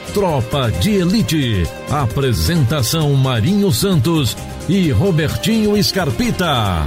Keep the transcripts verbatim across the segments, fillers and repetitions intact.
Tropa de Elite. Apresentação Marinho Santos e Robertinho Scarpita.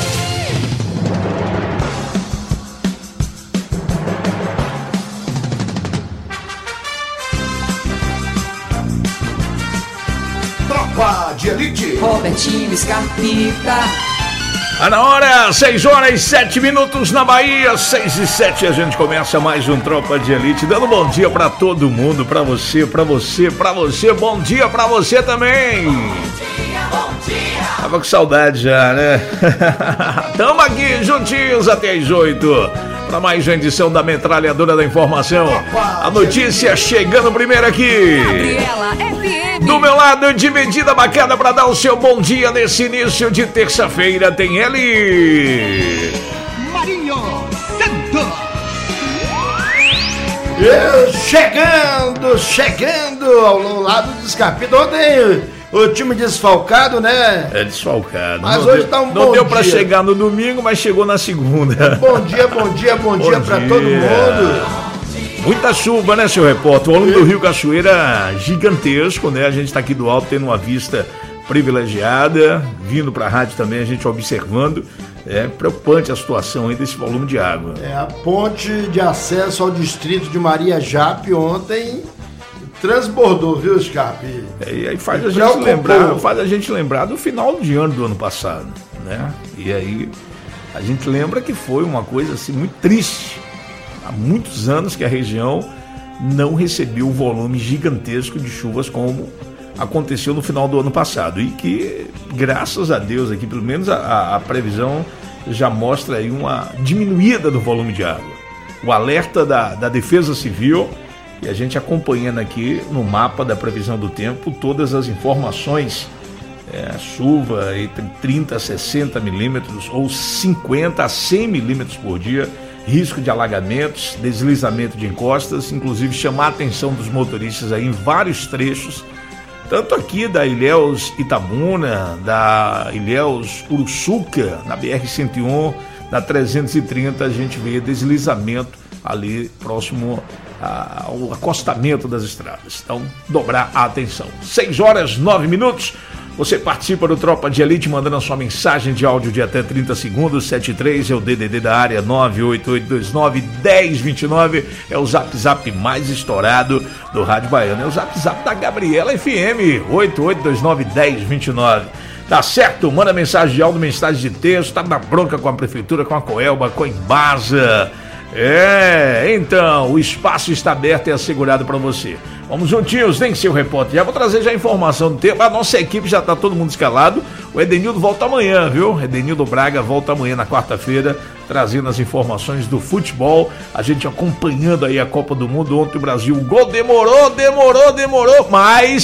Tropa de Elite. Robertinho Scarpita. Tá na hora, seis horas e sete minutos na Bahia, seis e sete, a gente começa mais um Tropa de Elite, dando bom dia pra todo mundo, pra você, pra você, pra você, bom dia pra você também. Bom dia, bom dia. Tava com saudade já, né? Tamo aqui juntinhos até as oito, pra mais uma edição da Metralhadora da Informação. A notícia chegando primeiro aqui. Gabriela F M. Do meu lado, de medida bacana para dar o seu bom dia nesse início de terça-feira, tem ele... Marinho Santos. Eu chegando, chegando ao lado do Scarpita. Ontem o time desfalcado, né? É desfalcado. Mas não hoje deu, tá um não bom dia. deu para chegar no domingo, mas chegou na segunda. Bom dia, bom dia, bom, bom dia para todo mundo. Muita chuva, né, seu repórter? O volume do Rio Cachoeira gigantesco, né? A gente tá aqui do alto tendo uma vista privilegiada, vindo pra rádio também, a gente observando. É preocupante a situação aí desse volume de água. É, a ponte de acesso ao distrito de Maria Jape ontem transbordou, viu, Scarpe? É, e aí faz a, gente lembrar, faz a gente lembrar do final de ano do ano passado, né? E aí a gente lembra que foi uma coisa assim muito triste. Há muitos anos que a região não recebeu um volume gigantesco de chuvas como aconteceu no final do ano passado. E que, graças a Deus, aqui pelo menos a, a previsão já mostra aí uma diminuída do volume de água. O alerta da, da Defesa Civil, e a gente acompanhando aqui no mapa da previsão do tempo todas as informações. É, chuva entre trinta a sessenta milímetros ou cinquenta a cem milímetros por dia. Risco de alagamentos, deslizamento de encostas, inclusive chamar a atenção dos motoristas aí em vários trechos, tanto aqui da Ilhéus Itabuna, da Ilhéus Uruçuca, na B R cento e um, na trezentos e trinta, a gente vê deslizamento ali próximo ao acostamento das estradas. Então, dobrar a atenção. seis horas, nove minutos. Você participa do Tropa de Elite mandando a sua mensagem de áudio de até trinta segundos. setenta e três é o D D D da área, nove oito oito dois nove, um zero dois nove é o zap zap mais estourado do Rádio Baiano. É o zap zap da Gabriela F M, oito oito dois nove, um zero dois nove. Tá certo? Manda mensagem de áudio, mensagem de texto. Tá na bronca com a prefeitura, com a Coelba, com a Embasa. É, então, o espaço está aberto e assegurado para você. Vamos juntinhos, nem seu repórter. Já vou trazer já a informação do tempo. A nossa equipe já está todo mundo escalado. O Edenildo volta amanhã, viu? Edenildo Braga volta amanhã na quarta-feira, trazendo as informações do futebol. A gente acompanhando aí a Copa do Mundo. Ontem o Brasil, o gol demorou, demorou, demorou, mas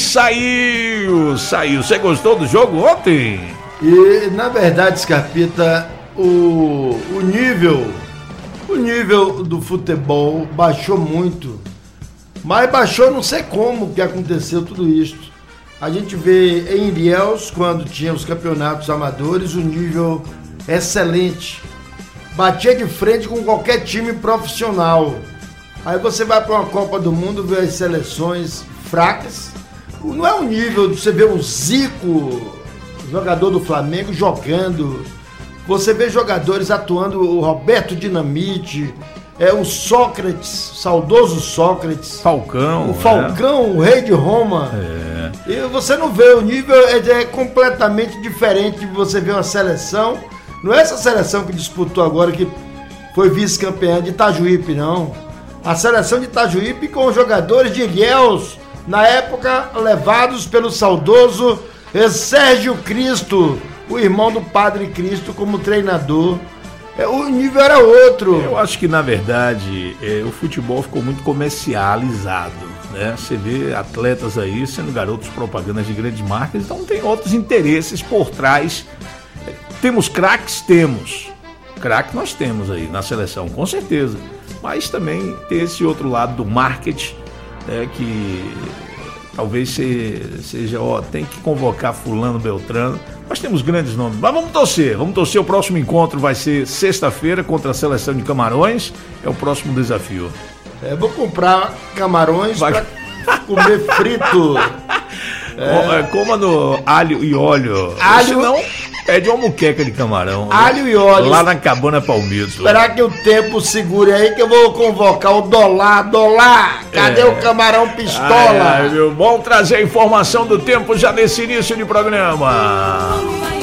saiu, saiu. Você gostou do jogo ontem? E, na verdade, Scarpita, o, o nível... O nível do futebol baixou muito, mas baixou não sei como que aconteceu tudo isso. A gente vê em Ilhéus, quando tinha os campeonatos amadores, o nível excelente. Batia de frente com qualquer time profissional. Aí você vai para uma Copa do Mundo, vê as seleções fracas. Não é o nível de você ver o Zico, jogador do Flamengo, jogando... Você vê jogadores atuando, o Roberto Dinamite, é, o Sócrates, saudoso Sócrates. Falcão. O Falcão, né? O rei de Roma. É. E você não vê, o nível é, é completamente diferente de você ver uma seleção. Não é essa seleção que disputou agora, que foi vice-campeã de Itajuípe, não. A seleção de Itajuípe com os jogadores de Ilhéus, na época levados pelo saudoso Sérgio Cristo, o irmão do Padre Cristo, como treinador. É, o nível era outro. Eu acho que, na verdade, é, o futebol ficou muito comercializado, né? Você vê atletas aí sendo garotos propagandas de grandes marcas, então tem outros interesses por trás. É, temos craques? Temos. Craque nós temos aí na seleção, com certeza. Mas também tem esse outro lado do marketing, né, que talvez seja, ó, tem que convocar fulano, beltrano. Nós temos grandes nomes, mas vamos torcer, vamos torcer. O próximo encontro vai ser sexta-feira contra a seleção de Camarões, é o próximo desafio. É, vou comprar camarões vai... pra, comer frito. É. Coma no alho e óleo. Alho... Não, pede uma muqueca de camarão. Alho, né? E óleo. Lá na Cabana Palmito. Esperar que o tempo segure aí que eu vou convocar o Dolar. Dolar, cadê é. o camarão pistola? Ai, ai, meu bom trazer a informação do tempo já nesse início de programa.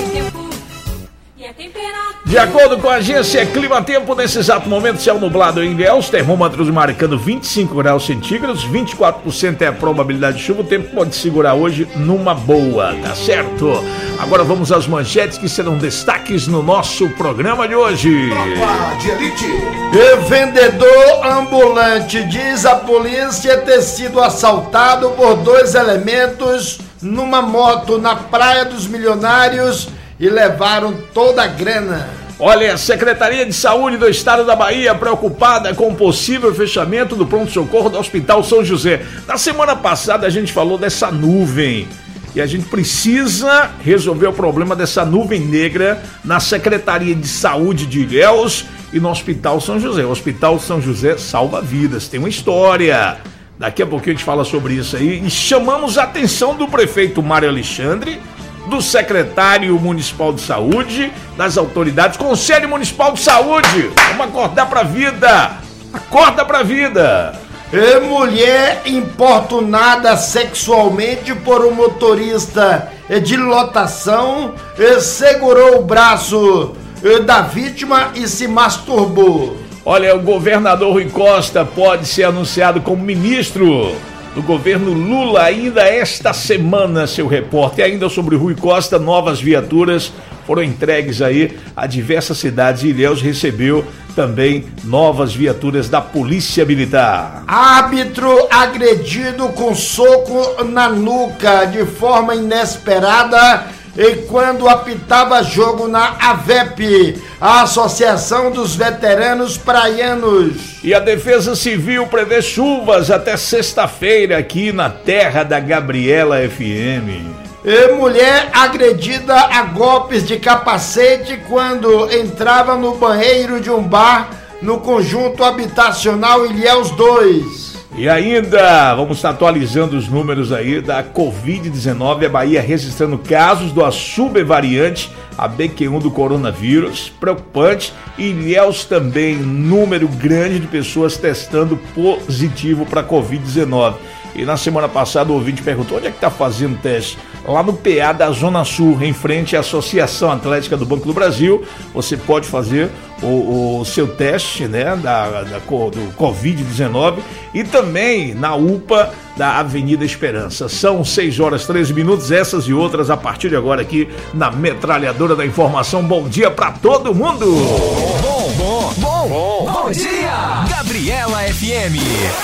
De acordo com a agência Clima Tempo, nesse exato momento, céu nublado em Ilhéus, termômetros marcando vinte e cinco graus centígrados, vinte e quatro por cento é a probabilidade de chuva, o tempo pode segurar hoje numa boa, tá certo? Agora vamos às manchetes que serão destaques no nosso programa de hoje. Tropa de Elite. E vendedor ambulante diz a polícia ter sido assaltado por dois elementos numa moto na Praia dos Milionários e levaram toda a grana. Olha, a Secretaria de Saúde do Estado da Bahia preocupada com o possível fechamento do pronto-socorro do Hospital São José. Na semana passada a gente falou dessa nuvem e a gente precisa resolver o problema dessa nuvem negra na Secretaria de Saúde de Ilhéus e no Hospital São José. O Hospital São José salva vidas, tem uma história. Daqui a pouquinho a gente fala sobre isso aí e chamamos a atenção do prefeito Mário Alexandre, do secretário municipal de saúde, das autoridades, Conselho Municipal de Saúde. Vamos acordar pra vida. Acorda pra vida. E mulher importunada sexualmente por um motorista de lotação segurou o braço da vítima e se masturbou. Olha, o governador Rui Costa pode ser anunciado como ministro do governo Lula ainda esta semana, seu repórter. E ainda sobre Rui Costa, novas viaturas foram entregues aí a diversas cidades e Ilhéus recebeu também novas viaturas da Polícia Militar. Árbitro agredido com soco na nuca de forma inesperada e quando apitava jogo na A V E P, a Associação dos Veteranos Praianos. E a Defesa Civil prevê chuvas até sexta-feira aqui na terra da Gabriela F M. E mulher agredida a golpes de capacete quando entrava no banheiro de um bar no conjunto habitacional Ilhéus dois. E ainda, vamos estar atualizando os números aí da covid dezenove, a Bahia registrando casos da subvariante, a B Q um do coronavírus, preocupante, e Ilhéus também, número grande de pessoas testando positivo para covid dezenove. E na semana passada o ouvinte perguntou, onde é que está fazendo teste? Lá no P A da Zona Sul, em frente à Associação Atlética do Banco do Brasil, você pode fazer o, o seu teste, né, da, da, do covid dezenove e também na U P A da Avenida Esperança. São seis horas e treze minutos, essas e outras a partir de agora aqui na Metralhadora da Informação. Bom dia pra todo mundo! Bom, bom, bom, bom, bom dia! Gabriela F M.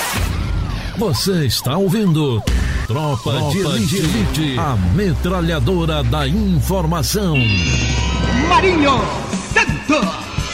Você está ouvindo Tropa, Tropa de Elite, Elite, a Metralhadora da Informação. Marinho Santos.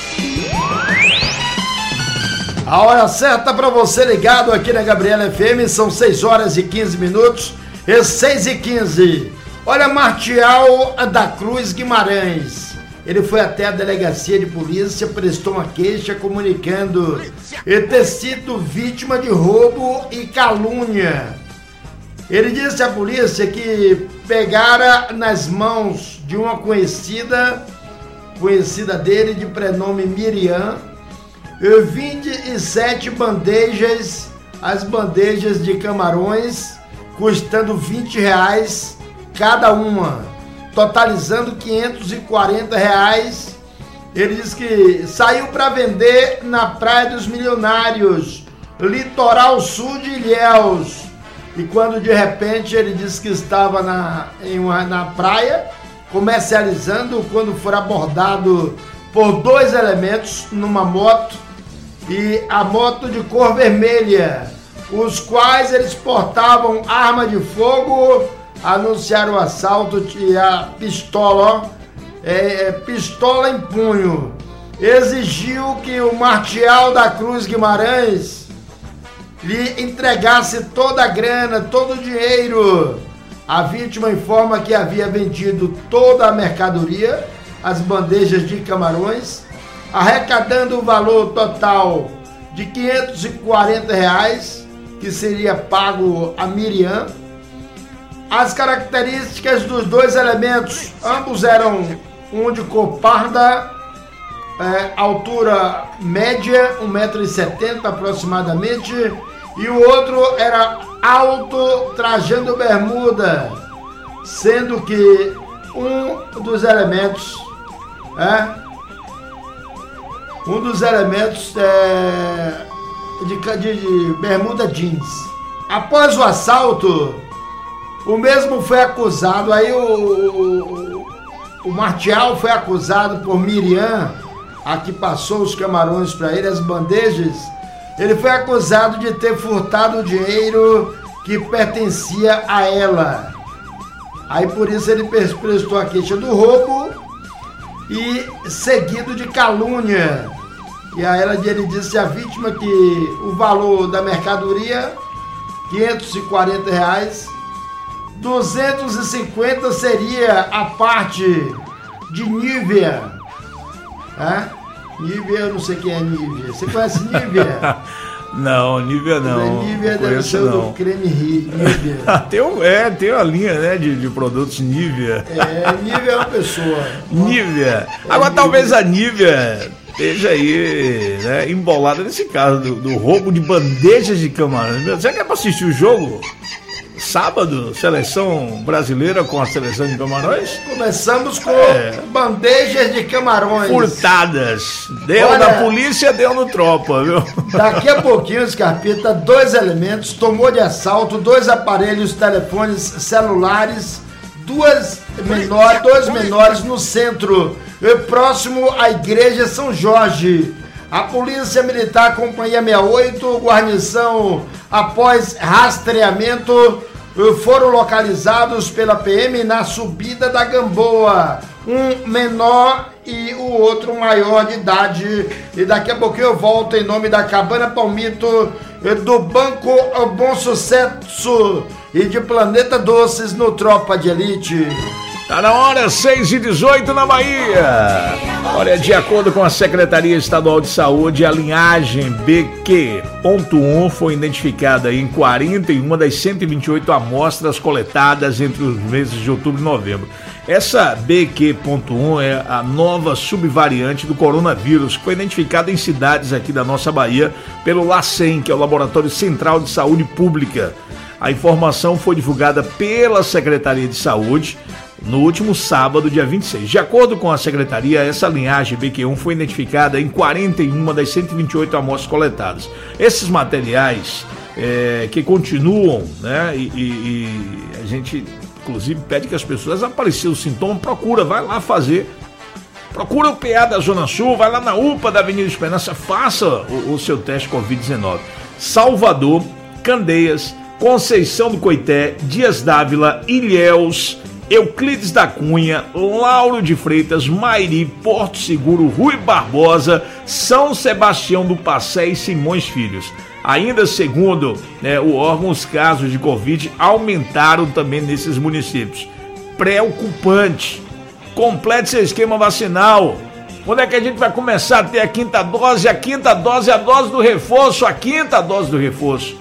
A hora certa para você ligado aqui na Gabriela F M, são seis horas e quinze minutos e seis e quinze. Olha, Martial da Cruz Guimarães, ele foi até a delegacia de polícia, prestou uma queixa comunicando ter sido vítima de roubo e calúnia. Ele disse à polícia que pegara nas mãos de uma conhecida, conhecida dele de prenome Miriam, vinte e sete bandejas, as bandejas de camarões, custando vinte reais cada uma, totalizando quinhentos e quarenta reais. Ele diz que saiu para vender na Praia dos Milionários, litoral sul de Ilhéus. E quando de repente ele disse que estava na, em uma, na praia, comercializando, quando for abordado por dois elementos numa moto, e a moto de cor vermelha, os quais eles portavam arma de fogo, anunciaram o assalto e a pistola, é, é, pistola em punho. Exigiu que o Martial da Cruz Guimarães lhe entregasse toda a grana, todo o dinheiro. A vítima informa que havia vendido toda a mercadoria, as bandejas de camarões, arrecadando o valor total de quinhentos e quarenta reais, que seria pago a Miriam. As características dos dois elementos, ambos eram um de cor parda, é, altura média, um metro e setenta aproximadamente, e o outro era alto, trajando bermuda, sendo que um dos elementos, é, um dos elementos é, de, de, de bermuda jeans. Após o assalto, o mesmo foi acusado, aí o, o, o Martial foi acusado por Miriam, a que passou os camarões para ele, as bandejas. Ele foi acusado de ter furtado o dinheiro que pertencia a ela. Aí por isso ele prestou a queixa do roubo e seguido de calúnia. E a ela ele disse à vítima que o valor da mercadoria, quinhentos e quarenta reais, duzentos e cinquenta seria a parte de Nívea. É? Nívea, eu não sei quem é Nívea. Você conhece Nívea? Não, Nívea não. Nívea deve ser o creme Nívea. tem, um, é, tem uma linha, né, de, de produtos Nívea. É, Nívea é uma pessoa. Nívea. É Agora, Nívea. Talvez a Nívea esteja aí, né, embolada nesse caso do, do roubo de bandejas de camarões. Você quer pra assistir o jogo? Sábado, seleção brasileira com a seleção de Camarões? Começamos com é. bandejas de camarões. Furtadas. Deu Olha, na polícia, deu no tropa, viu? Daqui a pouquinho, Scarpeta, dois elementos tomou de assalto dois aparelhos, telefones celulares, duas menor, dois menores no centro, próximo à igreja São Jorge. A Polícia Militar, Companhia sessenta e oito, guarnição, após rastreamento, foram localizados pela P M na subida da Gamboa. Um menor e o outro maior de idade. E daqui a pouquinho eu volto em nome da Cabana Palmito, do Banco Bom Sucesso e de Planeta Doces no Tropa de Elite. Tá na hora, seis e dezoito na Bahia. Olha, de acordo com a Secretaria Estadual de Saúde, a linhagem B Q ponto um foi identificada em quarenta e uma das cento e vinte e oito amostras coletadas entre os meses de outubro e novembro. Essa B Q ponto um é a nova subvariante do coronavírus, que foi identificada em cidades aqui da nossa Bahia pelo LACEN, que é o Laboratório Central de Saúde Pública. A informação foi divulgada pela Secretaria de Saúde no último sábado, dia vinte e seis. De acordo com a Secretaria, essa linhagem B Q um foi identificada em quarenta e uma das cento e vinte e oito amostras coletadas. Esses materiais é, que continuam, né, e, e, e a gente, inclusive, pede que as pessoas, aparecer o sintoma, procura, vai lá fazer, procura o P A da Zona Sul, vai lá na U P A da Avenida Esperança, faça o, o seu teste covid dezenove. Salvador, Candeias, Conceição do Coité, Dias Dávila, Ilhéus, Euclides da Cunha, Lauro de Freitas, Mairi, Porto Seguro, Rui Barbosa, São Sebastião do Passé e Simões Filhos. Ainda segundo, né, o órgão, os casos de Covid aumentaram também nesses municípios. Preocupante. Complete seu esquema vacinal. Quando é que a gente vai começar a ter a quinta dose? A quinta dose é a dose do reforço, a quinta dose do reforço.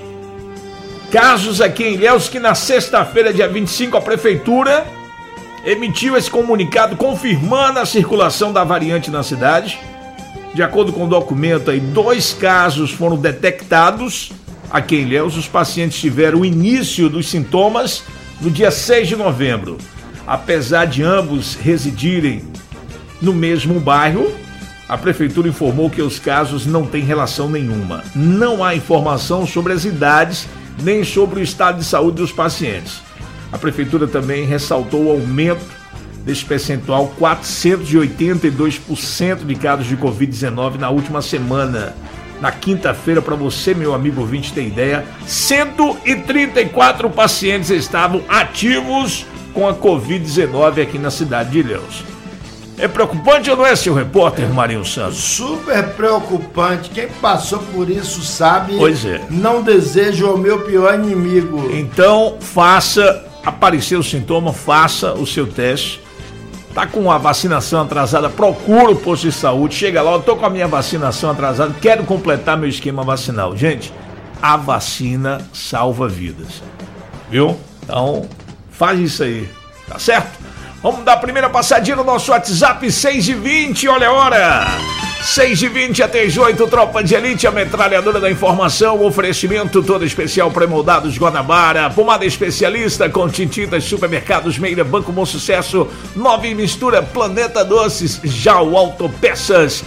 Casos aqui em Ilhéus que na sexta-feira, dia vinte e cinco, a Prefeitura emitiu esse comunicado confirmando a circulação da variante na cidade. De acordo com o documento, aí, dois casos foram detectados aqui em Ilhéus. Os pacientes tiveram o início dos sintomas no dia seis de novembro. Apesar de ambos residirem no mesmo bairro, a Prefeitura informou que os casos não têm relação nenhuma. Não há informação sobre as idades nem sobre o estado de saúde dos pacientes. A Prefeitura também ressaltou o aumento desse percentual, quatrocentos e oitenta e dois por cento de casos de covid dezenove na última semana. Na quinta-feira, para você, meu amigo ouvinte, ter ideia, cento e trinta e quatro pacientes estavam ativos com a covid dezenove aqui na cidade de Ilhéus. É preocupante ou não é, seu repórter Marinho Santos? Super preocupante. Quem passou por isso sabe. Pois é. Não desejo o meu pior inimigo. Então, faça, aparecer o sintoma, faça o seu teste. Tá com a vacinação atrasada, procura o posto de saúde. Chega lá, eu tô com a minha vacinação atrasada, quero completar meu esquema vacinal. Gente, a vacina salva vidas. Viu? Então, faz isso aí, tá certo? Vamos dar a primeira passadinha no nosso WhatsApp, seis e vinte, olha a hora! seis e vinte até as oito, Tropa de Elite, a metralhadora da informação, oferecimento todo especial pré-moldados Guanabara, pomada especialista com tintitas, supermercados Meira, Banco Bom Sucesso, Nova e Mistura, Planeta Doces, Jau Autopeças,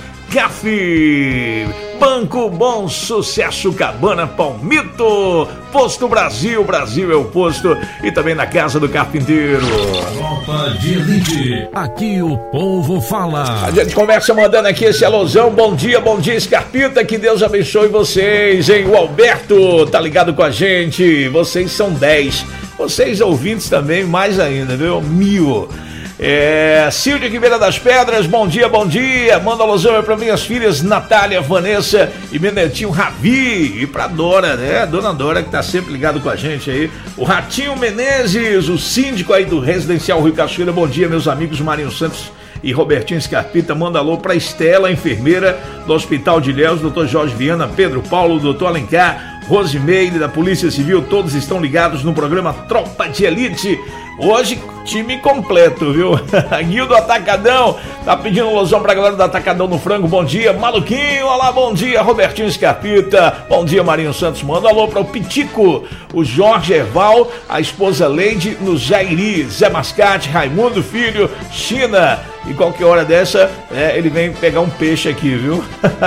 Café, Banco Bom Sucesso, Cabana Palmito, Posto Brasil, Brasil é o posto, e também na Casa do Carpinteiro. Tropa de Elite, aqui o povo fala. A gente começa mandando aqui esse alusão, bom dia, bom dia Scarpita, que Deus abençoe vocês, hein? O Alberto tá ligado com a gente, vocês são dez, vocês ouvintes também, mais ainda, viu? Mil. É, Silvio Ribeira das Pedras, bom dia, bom dia. Manda alusão para minhas filhas Natália, Vanessa e meu netinho Ravi. E pra Dora, né? Dona Dora que tá sempre ligado com a gente aí. O Ratinho Menezes, o síndico aí do Residencial Rio Cachoeira. Bom dia, meus amigos Marinho Santos e Robertinho Scarpita. Manda alô pra Estela, enfermeira do Hospital de Ilhéus, doutor Jorge Viana, Pedro Paulo, doutor Alencar, Rosimeire da Polícia Civil. Todos estão ligados no programa Tropa de Elite. Hoje, time completo, viu? Guildo Atacadão tá pedindo alusão pra galera do Atacadão no Frango. Bom dia, Maluquinho. Olá, bom dia, Robertinho Scarpita. Bom dia, Marinho Santos. Manda alô para o Pitico, o Jorge Erval, a esposa Leide no Jairi, Zé Mascate, Raimundo Filho, China. E qualquer hora dessa, é, ele vem pegar um peixe aqui, viu?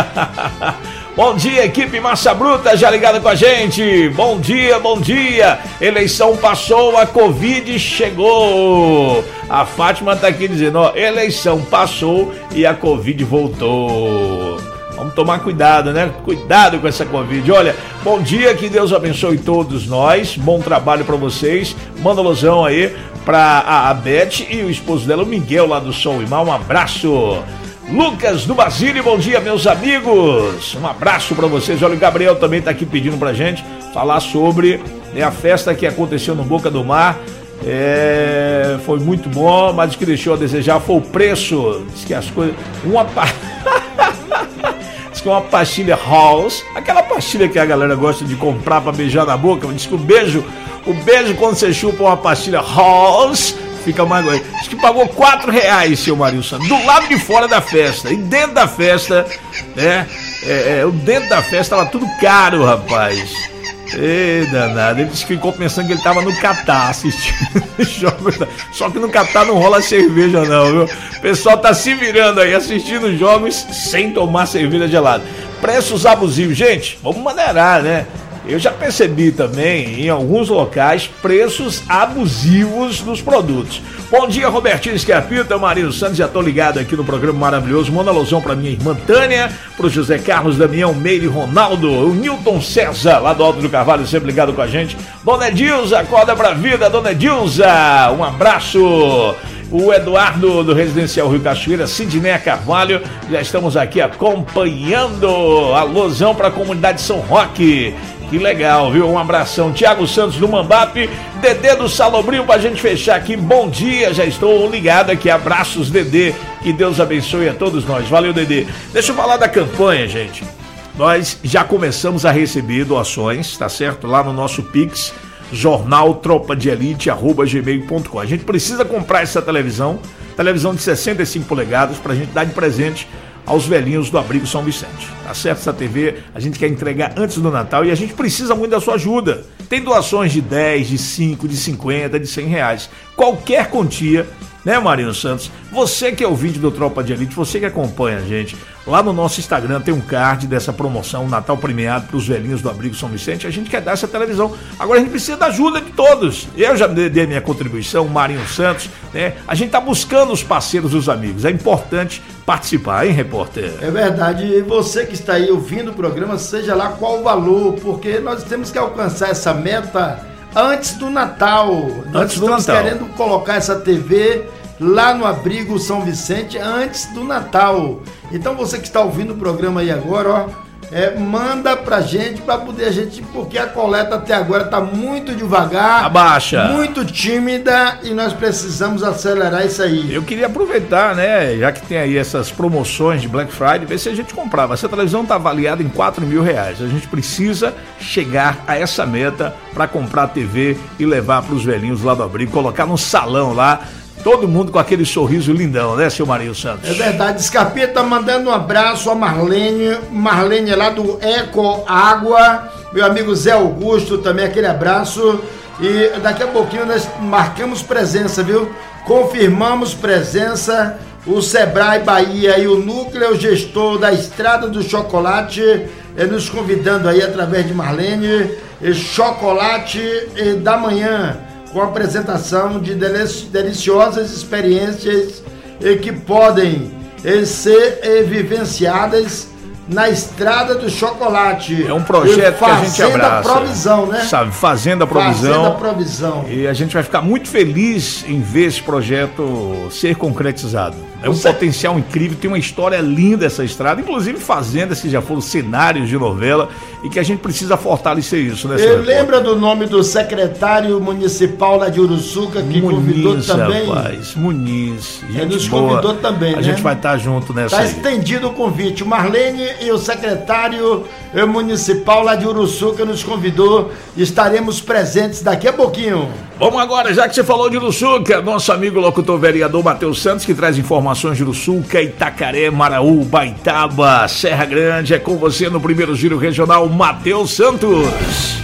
Bom dia, equipe Massa Bruta, já ligada com a gente. Bom dia, bom dia. Eleição passou, a Covid chegou. A Fátima tá aqui dizendo, ó, eleição passou e a Covid voltou. Vamos tomar cuidado, né? Cuidado com essa Covid. Olha, bom dia, que Deus abençoe todos nós. Bom trabalho pra vocês. Manda alusão aí pra a, a Beth e o esposo dela, o Miguel, lá do Sol e Mal. Um abraço. Lucas do Basílio, bom dia, meus amigos. Um abraço pra vocês. Olha, o Gabriel também tá aqui pedindo pra gente falar sobre, né, a festa que aconteceu no Boca do Mar. É, foi muito bom, mas o que deixou a desejar foi o preço. Diz que as coisas... Uma... Diz que uma pastilha Halls, aquela pastilha que a galera gosta de comprar pra beijar na boca. Diz que o beijo, o beijo quando você chupa uma pastilha Halls, fica mais... Diz que pagou quatro reais, seu Marinho Santos, do lado de fora da festa. E dentro da festa, né? É, é, o dentro da festa tava tudo caro, rapaz. Ei, danado. Ele disse que ficou pensando que ele tava no Catar assistindo jogos. Só que no Catar não rola cerveja, não, viu? O pessoal tá se virando aí, assistindo jogos sem tomar cerveja gelada. Preços abusivos. Gente, vamos maneirar, né? Eu já percebi também, em alguns locais, preços abusivos dos produtos. Bom dia, Robertinho Scarpita, Marinho Santos, já tô ligado aqui no programa maravilhoso. Manda alusão pra minha irmã Tânia, pro José Carlos, Damião, Meire, Ronaldo, o Newton César, lá do Alto do Carvalho, sempre ligado com a gente. Dona Edilza, acorda pra vida, Dona Edilza, um abraço. O Eduardo do Residencial Rio Cachoeira, Sidneia Carvalho, já estamos aqui acompanhando. Alusão pra comunidade São Roque. Que legal, viu? Um abração. Tiago Santos do Mambape, Dedê do Salobrinho, pra gente fechar aqui. Bom dia, já estou ligado aqui. Abraços, Dedê. Que Deus abençoe a todos nós. Valeu, Dedê. Deixa eu falar da campanha, gente. Nós já começamos a receber doações, tá certo? Lá no nosso Pix, jornal tropa de elite arroba gmail ponto com. A gente precisa comprar essa televisão, televisão de sessenta e cinco polegadas, pra gente dar de presente aos velhinhos do Abrigo São Vicente. Tá certo? Essa T V a gente quer entregar antes do Natal e a gente precisa muito da sua ajuda. Tem doações de dez, de cinco, de cinquenta, de cem reais. Qualquer quantia, né, Marinho Santos? Você que é ouvinte do Tropa de Elite, você que acompanha a gente, lá no nosso Instagram tem um card dessa promoção, Natal premiado para os velhinhos do Abrigo São Vicente. A gente quer dar essa televisão. Agora a gente precisa da ajuda de todos. Eu já dei minha contribuição, o Marinho Santos, né? A gente tá buscando os parceiros, os amigos. É importante participar, hein, repórter? É verdade. E você que está aí ouvindo o programa, seja lá qual o valor, porque nós temos que alcançar essa meta antes do Natal. Nós antes do estamos Natal. querendo colocar essa T V lá no Abrigo São Vicente antes do Natal. Então você que está ouvindo o programa aí agora, ó, É, manda pra gente, pra poder a gente, porque a coleta até agora tá muito devagar, abaixa, muito tímida, e nós precisamos acelerar isso aí. Eu queria aproveitar, né, já que tem aí essas promoções de Black Friday, ver se a gente comprava. Essa televisão tá avaliada em quatro mil reais. A gente precisa chegar a essa meta para comprar a T V e levar pros velhinhos lá do abrigo, colocar num salão lá. Todo mundo com aquele sorriso lindão, né, seu Marinho Santos? É verdade. Scarpeta tá mandando um abraço a Marlene, Marlene lá do Eco Água, meu amigo Zé Augusto também, aquele abraço. E daqui a pouquinho nós marcamos presença, viu? Confirmamos presença, o Sebrae Bahia e o Núcleo Gestor da Estrada do Chocolate, é, nos convidando aí através de Marlene, e Chocolate e da Manhã, com a apresentação de deliciosas experiências que podem ser vivenciadas na Estrada do Chocolate. É um projeto que a gente abraça. Fazenda Provisão, né? Sabe, Fazenda Provisão. Fazenda Provisão. E a gente vai ficar muito feliz em ver esse projeto ser concretizado. É um Você... potencial incrível, tem uma história linda essa estrada, inclusive fazendas que já foram cenários de novela e que a gente precisa fortalecer isso, né, senhor? Lembra do nome do secretário municipal lá de Uruçuca que Muniz, convidou também? Rapaz, Muniz, gente Ele nos boa. convidou também, a né? A gente vai estar junto nessa Tá aí. estendido o convite. Marlene e o secretário municipal lá de Uruçuca nos convidou. Estaremos presentes daqui a pouquinho. Vamos agora, já que você falou de Uruçuca, nosso amigo locutor vereador Matheus Santos, que traz informações de Uruçuca, Itacaré, Maraú, Baitaba, Serra Grande. É com você no primeiro giro regional, Matheus Santos.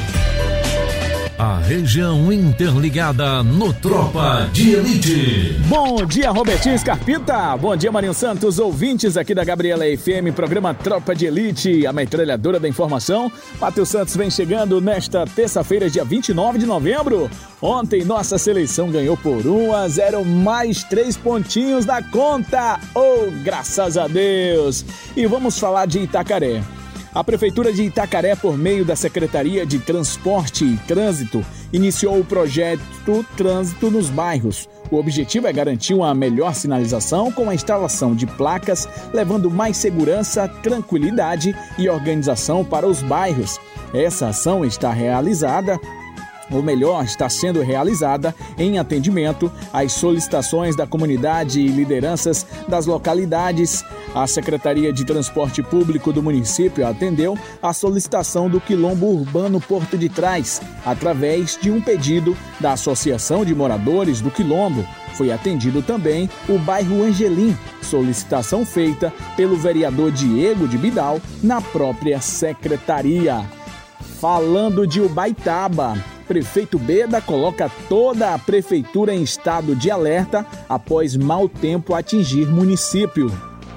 A região interligada no Tropa de Elite. Bom dia, Robertinho Scarpita. Bom dia, Marinho Santos, ouvintes aqui da Gabriela F M, programa Tropa de Elite, a metralhadora da informação. Matheus Santos vem chegando nesta terça-feira, dia vinte e nove de novembro. Ontem, nossa seleção ganhou por um a zero, mais três pontinhos da conta. Oh, graças a Deus! E vamos falar de Itacaré. A Prefeitura de Itacaré, por meio da Secretaria de Transporte e Trânsito, iniciou o projeto Trânsito nos Bairros. O objetivo é garantir uma melhor sinalização com a instalação de placas, levando mais segurança, tranquilidade e organização para os bairros. Essa ação está realizada ou melhor, está sendo realizada em atendimento às solicitações da comunidade e lideranças das localidades. A Secretaria de Transporte Público do município atendeu a solicitação do Quilombo Urbano Porto de Trás, através de um pedido da Associação de Moradores do Quilombo. Foi atendido também o bairro Angelim, solicitação feita pelo vereador Diego de Bidal na própria secretaria. Falando de Ubaitaba, prefeito Beda coloca toda a prefeitura em estado de alerta após mau tempo atingir município.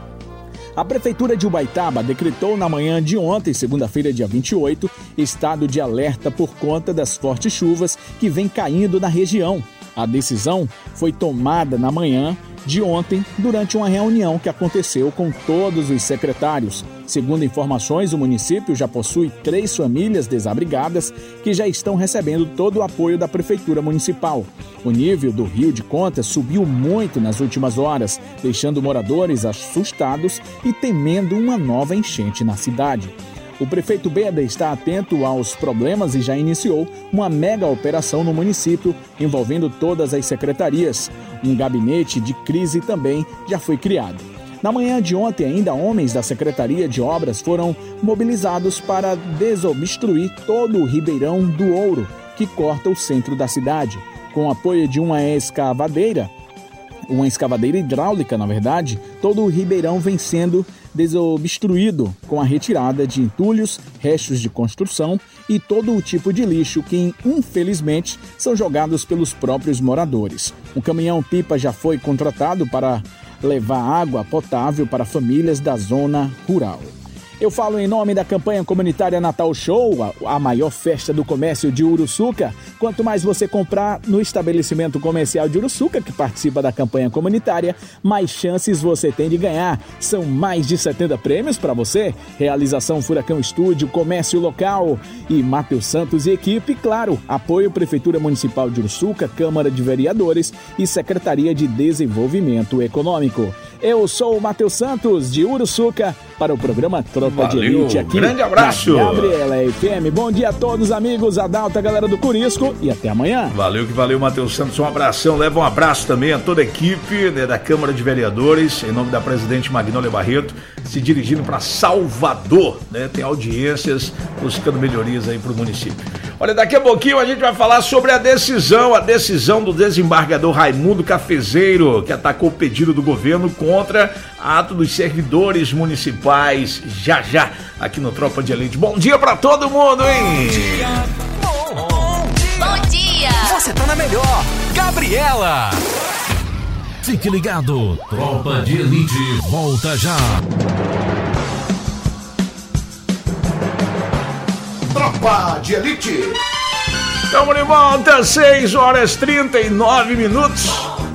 A Prefeitura de Ubaitaba decretou na manhã de ontem, segunda-feira, dia vinte e oito, estado de alerta por conta das fortes chuvas que vêm caindo na região. A decisão foi tomada na manhã de ontem, durante uma reunião que aconteceu com todos os secretários. Segundo informações, o município já possui três famílias desabrigadas que já estão recebendo todo o apoio da Prefeitura Municipal. O nível do Rio de Contas subiu muito nas últimas horas, deixando moradores assustados e temendo uma nova enchente na cidade. O prefeito Beda está atento aos problemas e já iniciou uma mega operação no município, envolvendo todas as secretarias. Um gabinete de crise também já foi criado. Na manhã de ontem, ainda homens da Secretaria de Obras foram mobilizados para desobstruir todo o Ribeirão do Ouro, que corta o centro da cidade. Com o apoio de uma escavadeira, uma escavadeira hidráulica, na verdade, todo o Ribeirão vem sendo desobstruído com a retirada de entulhos, restos de construção e todo o tipo de lixo que, infelizmente, são jogados pelos próprios moradores. Um caminhão-pipa já foi contratado para levar água potável para famílias da zona rural. Eu falo em nome da campanha comunitária Natal Show, a maior festa do comércio de Uruçuca. Quanto mais você comprar no estabelecimento comercial de Uruçuca, que participa da campanha comunitária, mais chances você tem de ganhar. São mais de setenta prêmios para você. Realização Furacão Estúdio, comércio local e Matheus Santos e equipe, claro, apoio Prefeitura Municipal de Uruçuca, Câmara de Vereadores e Secretaria de Desenvolvimento Econômico. Eu sou o Matheus Santos, de Uruçuca, para o programa Tropa Valeu, de Elite aqui. Grande abraço. Gabriela F M. Bom dia a todos, amigos, Adalto, a galera do Curisco, e até amanhã. Valeu que valeu, Matheus Santos. Um abração. Leva um abraço também a toda a equipe, né, da Câmara de Vereadores, em nome da presidente Magnólia Barreto, se dirigindo para Salvador, né? Tem audiências buscando melhorias aí para o município. Olha, daqui a pouquinho a gente vai falar sobre a decisão, a decisão do desembargador Raimundo Cafezeiro, que atacou o pedido do governo contra ato dos servidores municipais, já já, aqui no Tropa de Elite. Bom dia pra todo mundo, hein? Bom, bom, bom dia! Você tá na melhor, Gabriela! Fique ligado, Tropa de Elite volta já. Tropa de Elite. Estamos de volta, seis horas e trinta e nove minutos.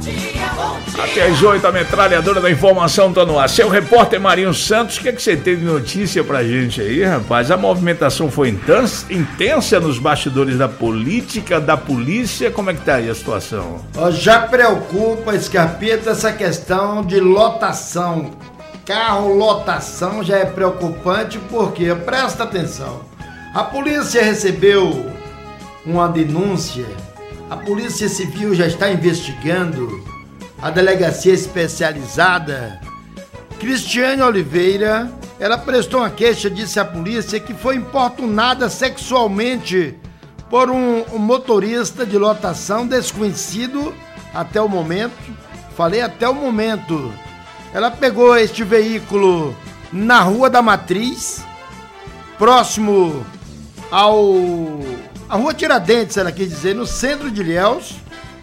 Até as oito, a metralhadora da informação tá no ar. Seu repórter Marinho Santos, o que, é que você tem de notícia pra gente aí, rapaz? A movimentação foi intensa, intensa nos bastidores da política, da polícia. Como é que tá aí a situação? Já preocupa, Scarpita, essa questão de lotação. Carro lotação já é preocupante, porque, presta atenção, a polícia recebeu uma denúncia, a Polícia Civil já está investigando, a delegacia especializada, Cristiane Oliveira, ela prestou uma queixa, disse à polícia, que foi importunada sexualmente por um, um motorista de lotação desconhecido até o momento, falei até o momento. Ela pegou este veículo na Rua da Matriz, próximo ao... a Rua Tiradentes, ela quis dizer, no centro de Ilhéus,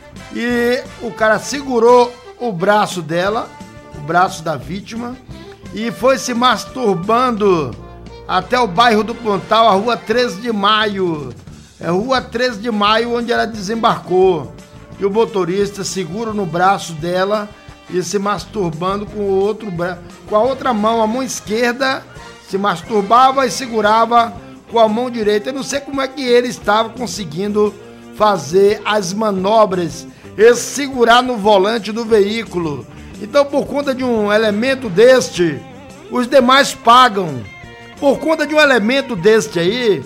e o cara segurou o braço dela, o braço da vítima, e foi se masturbando até o bairro do Pontal, a Rua treze de maio. É Rua treze de maio, onde ela desembarcou. E o motorista segura no braço dela e se masturbando com o outro bra... com a outra mão, a mão esquerda, se masturbava e segurava com a mão direita. Eu não sei como é que ele estava conseguindo fazer as manobras e segurar no volante do veículo. Então, por conta de um elemento deste, os demais pagam. Por conta de um elemento deste aí,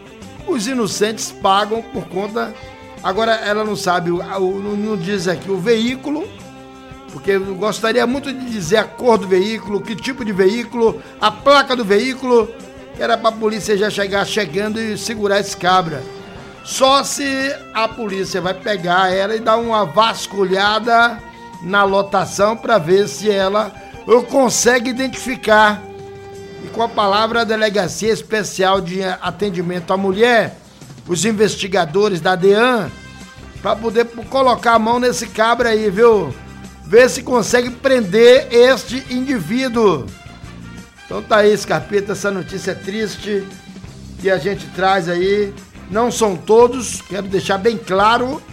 os inocentes pagam por conta... Agora, ela não sabe, não diz aqui o veículo, porque eu gostaria muito de dizer a cor do veículo, que tipo de veículo, a placa do veículo, que era para a polícia já chegar chegando e segurar esse cabra. Só se a polícia vai pegar ela e dar uma vasculhada na lotação para ver se ela consegue identificar. E com a palavra Delegacia Especial de Atendimento à Mulher, os investigadores da DEAN, para poder colocar a mão nesse cabra aí, viu? Ver se consegue prender este indivíduo. Então tá aí, Scarpita, essa notícia triste que a gente traz aí. Não são todos, quero deixar bem claro,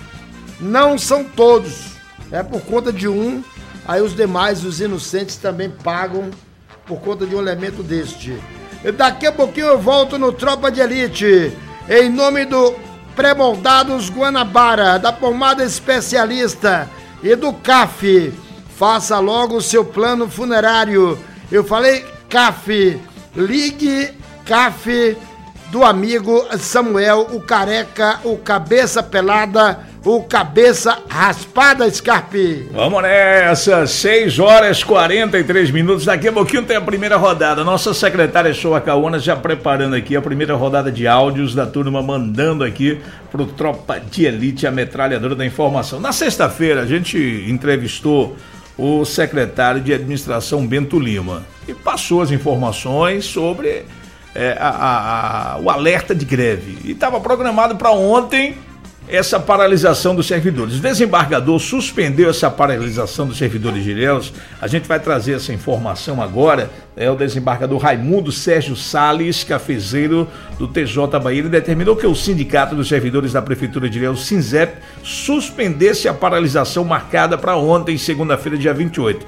não são todos. É por conta de um, aí os demais, os inocentes, também pagam por conta de um elemento deste. E daqui a pouquinho eu volto no Tropa de Elite, em nome do Pré-Moldados Guanabara, da Pomada Especialista e do C A F. Faça logo o seu plano funerário. Eu falei C A F, ligue C A F do amigo Samuel, o careca, o cabeça pelada, o cabeça raspada, Scarpe. Vamos nessa, seis horas e quarenta e três minutos, daqui a pouquinho tem a primeira rodada. Nossa secretária Shoa Cauana já preparando aqui a primeira rodada de áudios da turma, mandando aqui pro Tropa de Elite, a metralhadora da informação. Na sexta-feira a gente entrevistou o secretário de administração Bento Lima e passou as informações sobre é, a, a, a, o alerta de greve. E estava programado para ontem essa paralisação dos servidores. O desembargador suspendeu essa paralisação dos servidores de Ilhéus. A gente vai trazer essa informação agora. É o desembargador Raimundo Sérgio Salles Cafezeiro, do T J Bahia, ele determinou que o Sindicato dos Servidores da Prefeitura de Ilhéus, SINSEP, suspendesse a paralisação marcada para ontem, segunda-feira, dia vinte e oito.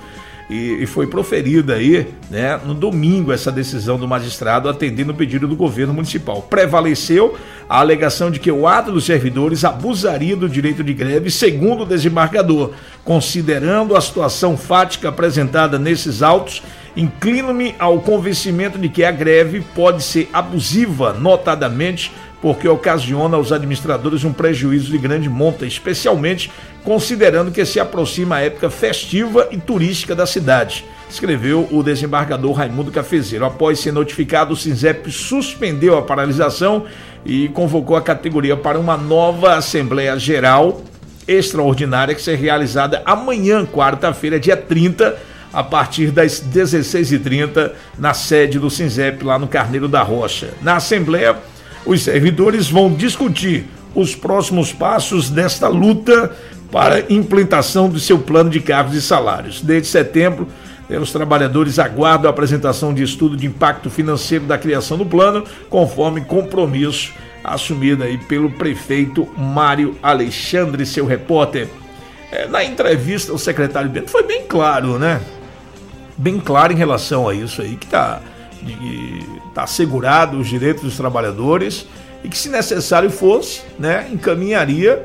e, e foi proferida aí, né, no domingo essa decisão do magistrado atendendo o pedido do governo municipal. Prevaleceu a alegação de que o ato dos servidores abusaria do direito de greve, segundo o desembargador. Considerando a situação fática apresentada nesses autos, inclino-me ao convencimento de que a greve pode ser abusiva, notadamente porque ocasiona aos administradores um prejuízo de grande monta, especialmente considerando que se aproxima a época festiva e turística da cidade, escreveu o desembargador Raimundo Cafezeiro. Após ser notificado, o SINZEP suspendeu a paralisação e convocou a categoria para uma nova Assembleia Geral extraordinária que será realizada amanhã, quarta-feira, dia trinta, a partir das dezesseis e trinta, na sede do SINZEP, lá no Carneiro da Rocha. Na Assembleia, os servidores vão discutir os próximos passos desta luta para implementação do seu plano de cargos e salários. Desde setembro, os trabalhadores aguardam a apresentação de estudo de impacto financeiro da criação do plano, conforme compromisso assumido aí pelo prefeito Mário Alexandre, seu repórter. É, na entrevista, o secretário Bento foi bem claro, né? Bem claro em relação a isso aí, que está tá assegurado os direitos dos trabalhadores e que, se necessário fosse, né, encaminharia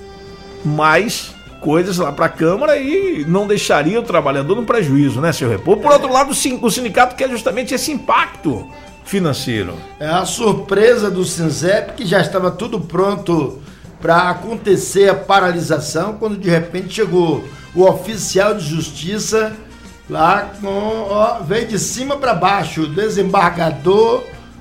mais coisas lá para a Câmara e não deixaria o trabalhador no prejuízo, né, seu repórter? Por outro lado, o sindicato quer justamente esse impacto financeiro. É a surpresa do SINZEP, que já estava tudo pronto para acontecer a paralisação, quando de repente chegou o oficial de justiça lá, com, ó, veio de cima para baixo, o desembargador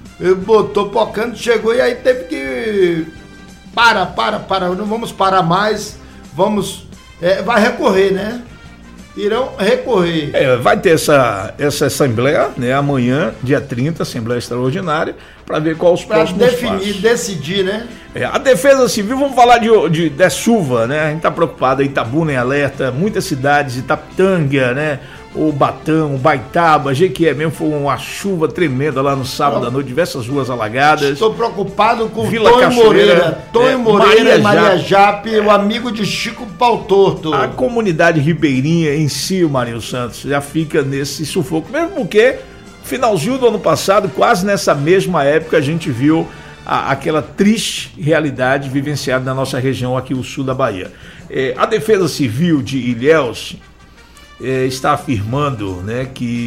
botou pocando, chegou e aí teve que para, para, para, não vamos parar mais, vamos, é, vai recorrer, né? Irão recorrer. É, vai ter essa, essa assembleia, né, amanhã, dia trinta, assembleia extraordinária, para ver quais os próximos passos. Para definir, decidir, né? É, a Defesa Civil, vamos falar de, de, de chuva, né? A gente está preocupado, Itabuna em alerta, muitas cidades, Itapitanga, né? O Batão, o Baitaba, Jequié mesmo, foi uma chuva tremenda lá no sábado à noite, diversas ruas alagadas. Estou preocupado com Vila Tonho Cachoeira, Moreira, Tonho é, Moreira Maria e Maria Jape, o amigo de Chico Pau Torto. A comunidade ribeirinha em si, o Marinho Santos, já fica nesse sufoco, mesmo porque finalzinho do ano passado, quase nessa mesma época, a gente viu a, aquela triste realidade vivenciada na nossa região aqui, o sul da Bahia. É, a Defesa Civil de Ilhéus É, está afirmando, né,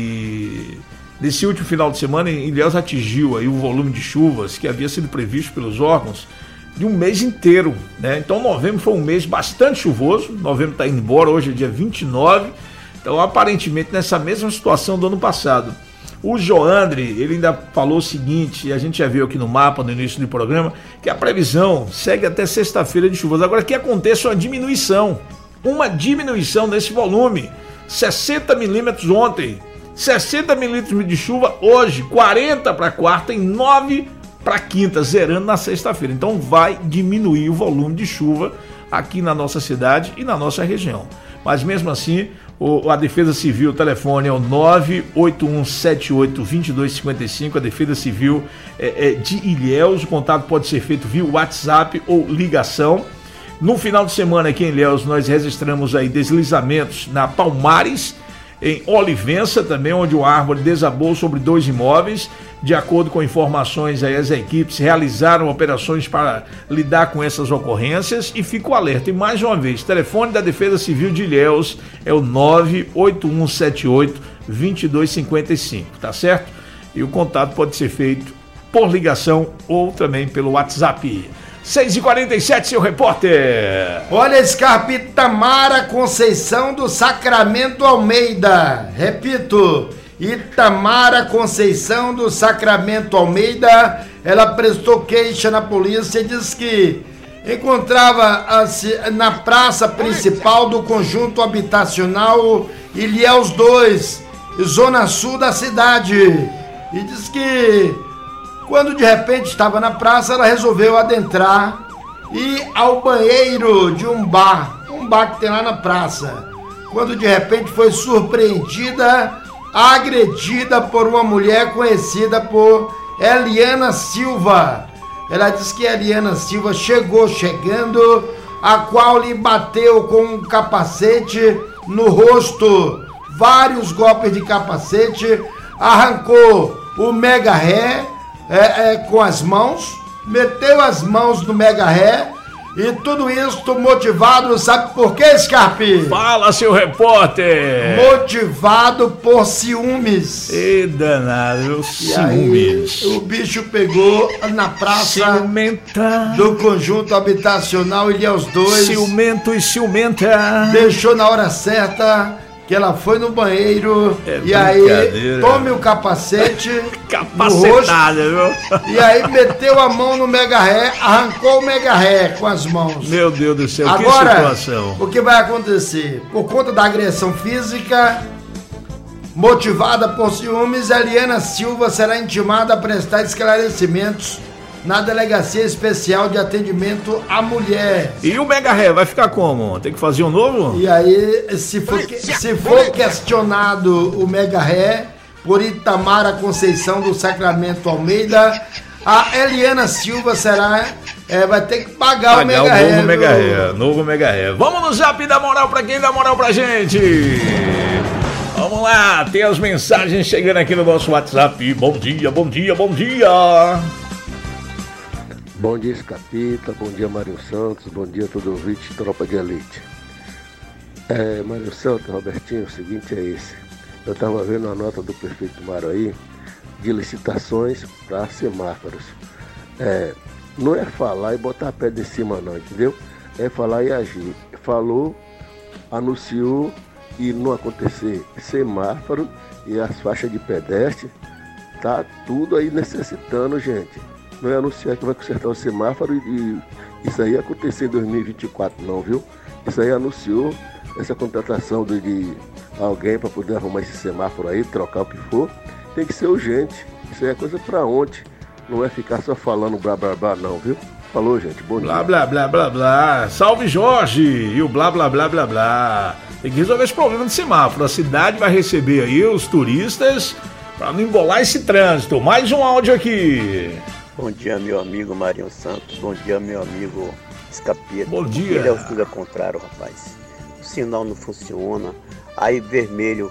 que nesse último final de semana Ilhéus atingiu aí o volume de chuvas que havia sido previsto pelos órgãos de um mês inteiro, né? Então novembro foi um mês bastante chuvoso, novembro está indo embora, hoje é dia vinte e nove, então aparentemente nessa mesma situação do ano passado. O Joandre, ele ainda falou o seguinte, e a gente já viu aqui no mapa no início do programa, que a previsão segue até sexta-feira de chuvas. Agora que aconteça uma diminuição, uma diminuição nesse volume. sessenta milímetros ontem, sessenta milímetros de chuva hoje, quarenta para quarta e nove para quinta, zerando na sexta-feira. Então vai diminuir o volume de chuva aqui na nossa cidade e na nossa região. Mas mesmo assim, o, a Defesa Civil, o telefone é o nove oito um sete oito dois dois cinco cinco, a Defesa Civil é, é de Ilhéus. O contato pode ser feito via WhatsApp ou ligação. No final de semana aqui em Ilhéus, nós registramos aí deslizamentos na Palmares, em Olivença também, onde uma árvore desabou sobre dois imóveis. De acordo com informações aí, as equipes realizaram operações para lidar com essas ocorrências e fica o alerta. E mais uma vez, telefone da Defesa Civil de Ilhéus é o nove oito um sete oito dois dois cinco cinco, tá certo? E o contato pode ser feito por ligação ou também pelo WhatsApp. seis e quarenta e sete, seu repórter. Olha, Scarpa, Itamara Conceição do Sacramento Almeida. Repito, Itamara Conceição do Sacramento Almeida. Ela prestou queixa na polícia e disse que encontrava-se na praça principal do conjunto habitacional Ilhéus dois, zona sul da cidade. E disse que quando de repente estava na praça, ela resolveu adentrar e ir ao banheiro de um bar, um bar que tem lá na praça. Quando de repente foi surpreendida, agredida por uma mulher conhecida por Eliana Silva. Ela disse que Eliana Silva chegou chegando, a qual lhe bateu com um capacete no rosto vários golpes de capacete, arrancou o mega ré é, é, com as mãos, meteu as mãos no mega ré, e tudo isso motivado, sabe por quê, Scarpi? Fala, seu repórter! Motivado por ciúmes. E danado, e ciúmes. Aí, o bicho pegou na praça Ciumenta. do conjunto habitacional Ilhéus dois. Ciumento e ciumenta. Deixou na hora certa, que ela foi no banheiro, é e aí tome o capacete capacetada, viu? E aí meteu a mão no mega ré, arrancou o mega ré com as mãos. Meu Deus do céu, agora, que situação. O que vai acontecer? Por conta da agressão física, motivada por ciúmes, Eliana Silva será intimada a prestar esclarecimentos na Delegacia Especial de Atendimento à Mulher. E o mega ré vai ficar como? Tem que fazer um novo? E aí, se for, se for questionado o mega ré por Itamara Conceição do Sacramento Almeida, a Eliana Silva será, é, vai ter que pagar, pagar o mega ré. Novo mega ré, novo mega ré. Vamos no zap dar moral pra quem dá moral pra gente. Vamos lá, tem as mensagens chegando aqui no nosso WhatsApp. Bom dia, bom dia, bom dia. Bom dia, Escapita, bom dia, Mário Santos, bom dia a todo ouvinte, Tropa de Elite. É, Mário Santos, Robertinho, o seguinte é esse. Eu estava vendo a nota do prefeito Mário aí, de licitações para semáforos. É, não é falar e botar a pedra em cima não, entendeu? É falar e agir. Falou, anunciou e não acontecer semáforo e as faixas de pedestre, tá tudo aí necessitando, gente. Não é anunciar que vai consertar o semáforo e, e isso aí acontecer em dois mil e vinte e quatro não, viu? Isso aí anunciou essa contratação de, de alguém para poder arrumar esse semáforo aí, trocar o que for. Tem que ser urgente. Isso aí é coisa para ontem. Não é ficar só falando blá blá blá não, viu? Falou, gente. Bom blá, dia. Blá blá blá blá blá. Salve, Jorge! E o blá blá blá blá blá. Tem que resolver esse problema de semáforo. A cidade vai receber aí os turistas para não embolar esse trânsito. Mais um áudio aqui. Bom dia, meu amigo Marinho Santos. Bom dia, meu amigo Escapeta. Bom dia. Ele é o tudo ao contrário, rapaz. O sinal não funciona. Aí vermelho,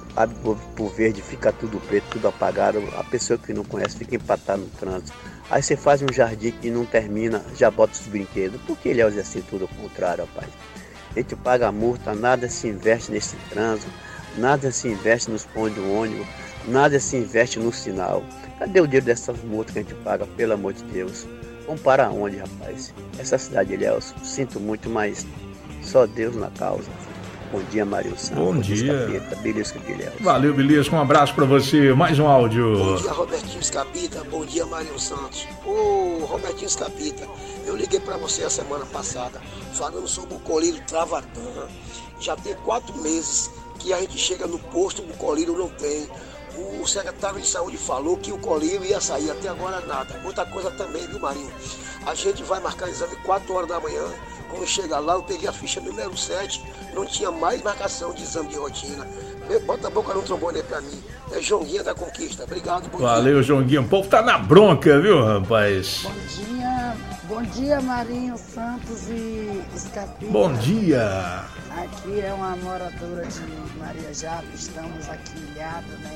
por verde fica tudo preto, tudo apagado. A pessoa que não conhece fica empatada no trânsito. Aí você faz um jardim que não termina, já bota os brinquedos. Por que ele é assim tudo ao contrário, rapaz? A gente paga a multa, nada se investe nesse trânsito, nada se investe nos pontos de ônibus, nada se investe no sinal. Cadê o dinheiro dessas multas que a gente paga, pelo amor de Deus? Vamos para onde, rapaz? Essa cidade de Ilhéus, sinto muito, mas só Deus na causa. Bom dia, Mário Santos. Bom dia. Escapeta, Belisco de Ilhéus. Valeu, Belisco, um abraço pra você. Mais um áudio. Bom dia, Robertinho Escapita. Bom dia, Mário Santos. Ô, Robertinho Escapita, eu liguei pra você a semana passada, falando sobre o colírio Travatã. Já tem quatro meses que a gente chega no posto, o colírio não tem. O secretário de saúde falou que o colírio ia sair, até agora nada. Outra coisa também, viu, Marinho? A gente vai marcar exame quatro horas da manhã. Quando chega lá, eu peguei a ficha número sete, não tinha mais marcação de exame de rotina. Bota a boca no trombone aí pra mim. É Jonguinha da Conquista. Obrigado, bom Valeu, dia. Jonguinha. O povo tá na bronca, viu, rapaz? Bom dia, bom dia, Marinho Santos e Escapita. Bom dia. Aqui é uma moradora de Maria Jato, estamos aqui ilhados, né?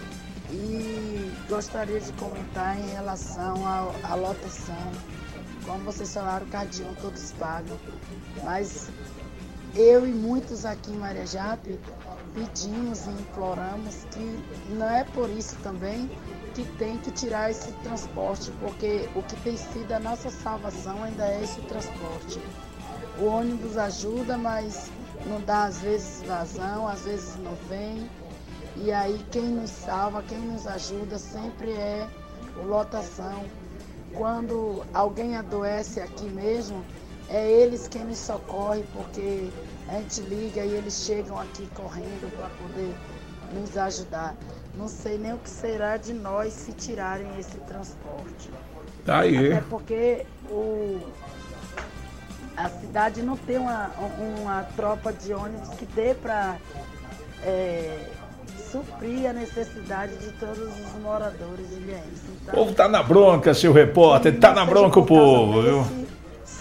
E gostaria de comentar em relação à lotação. Como vocês falaram, Cadion todos pagam, mas eu e muitos aqui em Maria Jato pedimos e imploramos que não é por isso também que tem que tirar esse transporte, porque o que tem sido a nossa salvação ainda é esse transporte. O ônibus ajuda, mas não dá às vezes vazão, às vezes não vem. E aí quem nos salva, quem nos ajuda sempre é o lotação. Quando alguém adoece aqui mesmo, é eles quem nos socorre, porque a gente liga e eles chegam aqui correndo para poder nos ajudar. Não sei nem o que será de nós se tirarem esse transporte. Tá aí. Até porque o, a cidade não tem uma, uma tropa de ônibus que dê para é, suprir a necessidade de todos os moradores ilhéenses. Então, o povo tá na bronca, seu repórter, tá na bronca o povo, viu?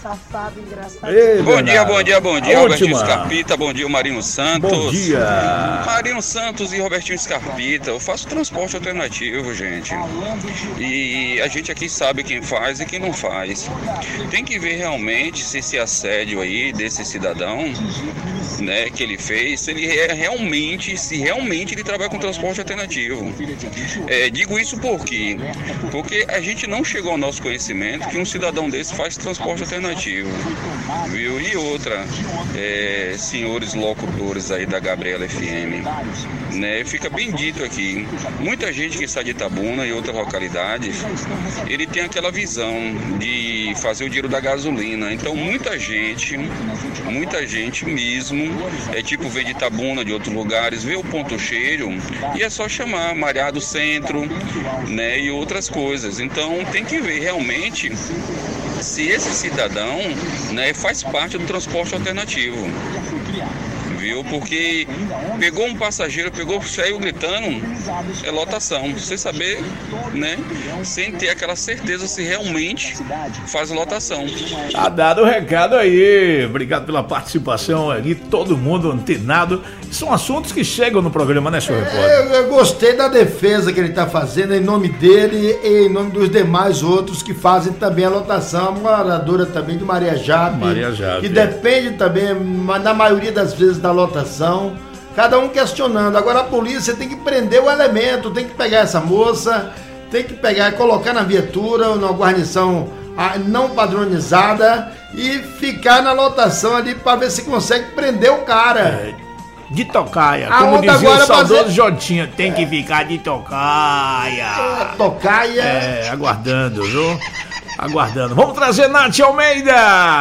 safado, engraçado. Ei, bom dia, bom dia, bom dia, Robertinho Scarpita, bom dia, Marinho Santos. Bom dia. Marinho Santos e Robertinho Scarpita, eu faço transporte alternativo, gente. E a gente aqui sabe quem faz e quem não faz. Tem que ver realmente se esse assédio aí desse cidadão, né, que ele fez, se ele é realmente, se realmente ele trabalha com transporte alternativo. É, digo isso por quê? Porque a gente não chegou ao nosso conhecimento que um cidadão desse faz transporte alternativo, viu? E outra, é, senhores locutores aí da Gabriela F M, né, fica bem dito aqui, muita gente que sai de Itabuna e outras localidades, ele tem aquela visão de fazer o dinheiro da gasolina, então muita gente, muita gente mesmo, é tipo vem de Itabuna, de outros lugares, vê o ponto cheio e é só chamar Mariá do Centro, né, e outras coisas. Então tem que ver realmente se esse cidadão, né, faz parte do transporte alternativo, viu? Porque pegou um passageiro, pegou, saiu gritando, é lotação. Você saber, né, sem ter aquela certeza se realmente faz lotação. Tá dado o recado aí. Obrigado pela participação ali, todo mundo antenado. São assuntos que chegam no programa, né, senhor repórter? Eu, eu gostei da defesa que ele está fazendo em nome dele e em nome dos demais outros que fazem também a lotação. A moradora também de Maria Jape, Maria Jape, que depende também, na maioria das vezes, da lotação. Cada um questionando. Agora a polícia tem que prender o elemento, tem que pegar essa moça, tem que pegar e colocar na viatura, numa guarnição não padronizada e ficar na lotação ali para ver se consegue prender o cara. É. De tocaia, a como dizia o saudoso fazer... Jotinha, tem que ficar de tocaia. É, tocaia. É, aguardando, viu? Aguardando. Vamos trazer Nath Almeida.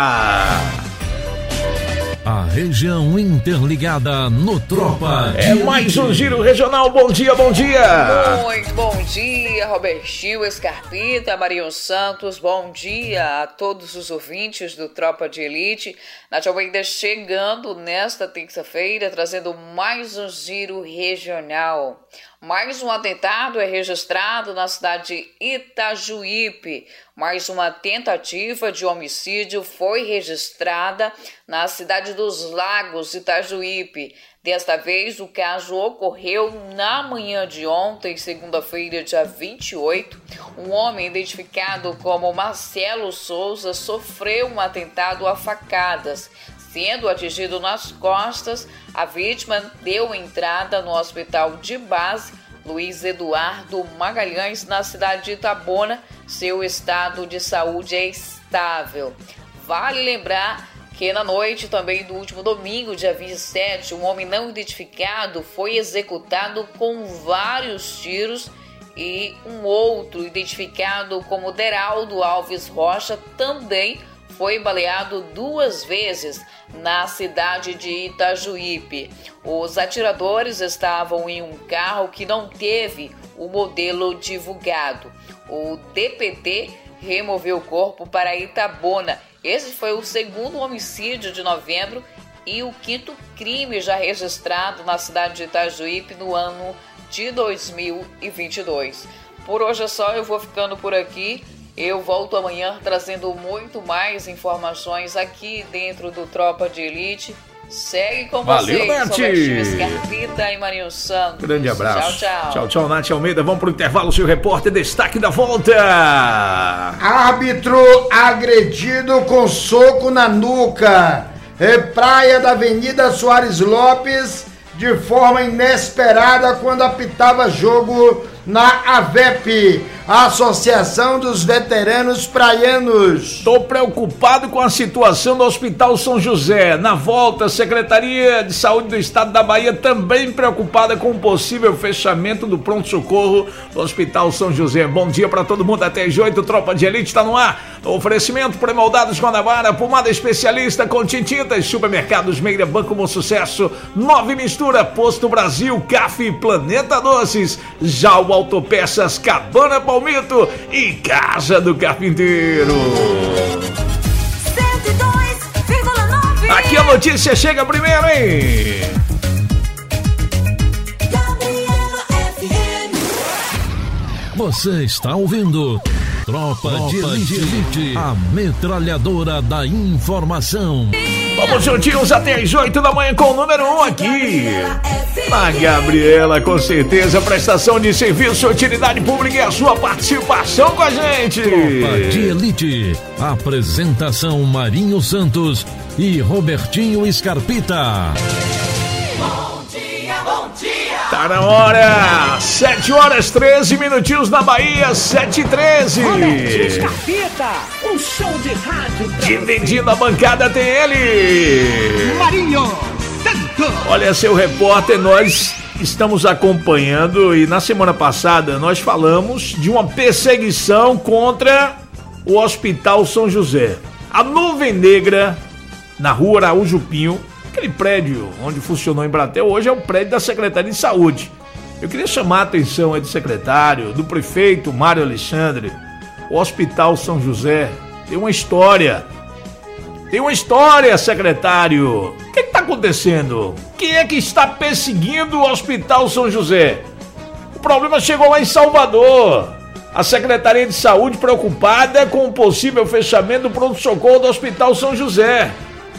A região interligada no Tropa. É mais um giro regional. Bom dia, bom dia. Muito bom dia, Robertinho Scarpita, Marinho Santos. Bom dia a todos os ouvintes do Tropa de Elite. Nath Almeida chegando nesta terça-feira, trazendo mais um giro regional. Mais um atentado é registrado na cidade de Itajuípe. Mais uma tentativa de homicídio foi registrada na cidade dos Lagos, Itajuípe. Desta vez, o caso ocorreu na manhã de ontem, segunda-feira, dia vinte e oito. Um homem identificado como Marcelo Souza sofreu um atentado a facadas. Sendo atingido nas costas, a vítima deu entrada no hospital de base Luiz Eduardo Magalhães, na cidade de Itabuna. Seu estado de saúde é estável. Vale lembrar que na noite também do último domingo, dia vinte e sete, um homem não identificado foi executado com vários tiros e um outro, identificado como Deraldo Alves Rocha, também foi baleado duas vezes na cidade de Itajuípe. Os atiradores estavam em um carro que não teve o modelo divulgado. O D P T removeu o corpo para Itabuna. Esse foi o segundo homicídio de novembro e o quinto crime já registrado na cidade de Itajuípe no ano de dois mil e vinte e dois. Por hoje é só, eu vou ficando por aqui. Eu volto amanhã trazendo muito mais informações aqui dentro do Tropa de Elite. Segue com Valeu, vocês, Nath. Robertinho Scarpita e Marinho Santos. Grande abraço. Tchau, tchau. Tchau, tchau, Nath Almeida. Vamos pro intervalo, seu repórter. Destaque da volta. Árbitro agredido com soco na nuca. É praia da Avenida Soares Lopes, de forma inesperada, quando apitava jogo na A V E P, a Associação dos Veteranos Praianos. Estou preocupado com a situação do Hospital São José. Na volta, a Secretaria de Saúde do Estado da Bahia também preocupada com o possível fechamento do pronto-socorro do Hospital São José. Bom dia para todo mundo, até às oito, Tropa de Elite está no ar. Oferecimento pré-moldados Guanabara, pomada especialista com tintintas, supermercados Meira, Banco Bom Sucesso, Nove Mistura, Posto Brasil, C A F, Planeta Doces, Jal Autopeças, Cabana Palmito e Casa do Carpinteiro. cento e dois vírgula nove. Aqui a notícia chega primeiro, hein? Você está ouvindo Tropa, Tropa de Elite, Elite, a metralhadora da informação. Vamos juntinhos até as oito da manhã com o número um aqui. A Gabriela, com certeza, prestação de serviço, utilidade pública e a sua participação com a gente. Tropa de Elite, apresentação Marinho Santos e Robertinho Scarpita. Bom dia, bom dia. Tá na hora, sete horas treze minutinhos na Bahia, sete e treze. Robertinho Scarpita, um show de rádio. Dividindo a bancada tem ele, Marinho Santos. Olha, seu repórter, nós estamos acompanhando e na semana passada nós falamos de uma perseguição contra o Hospital São José. A nuvem negra na rua Araújo Pinho, aquele prédio onde funcionou em Embratel, hoje é o prédio da Secretaria de Saúde. Eu queria chamar a atenção aí do secretário, do prefeito Mário Alexandre. O Hospital São José tem uma história. Tem uma história, secretário. O que está acontecendo? Quem é que está perseguindo o Hospital São José? O problema chegou lá em Salvador. A Secretaria de Saúde preocupada com o possível fechamento do pronto-socorro do Hospital São José.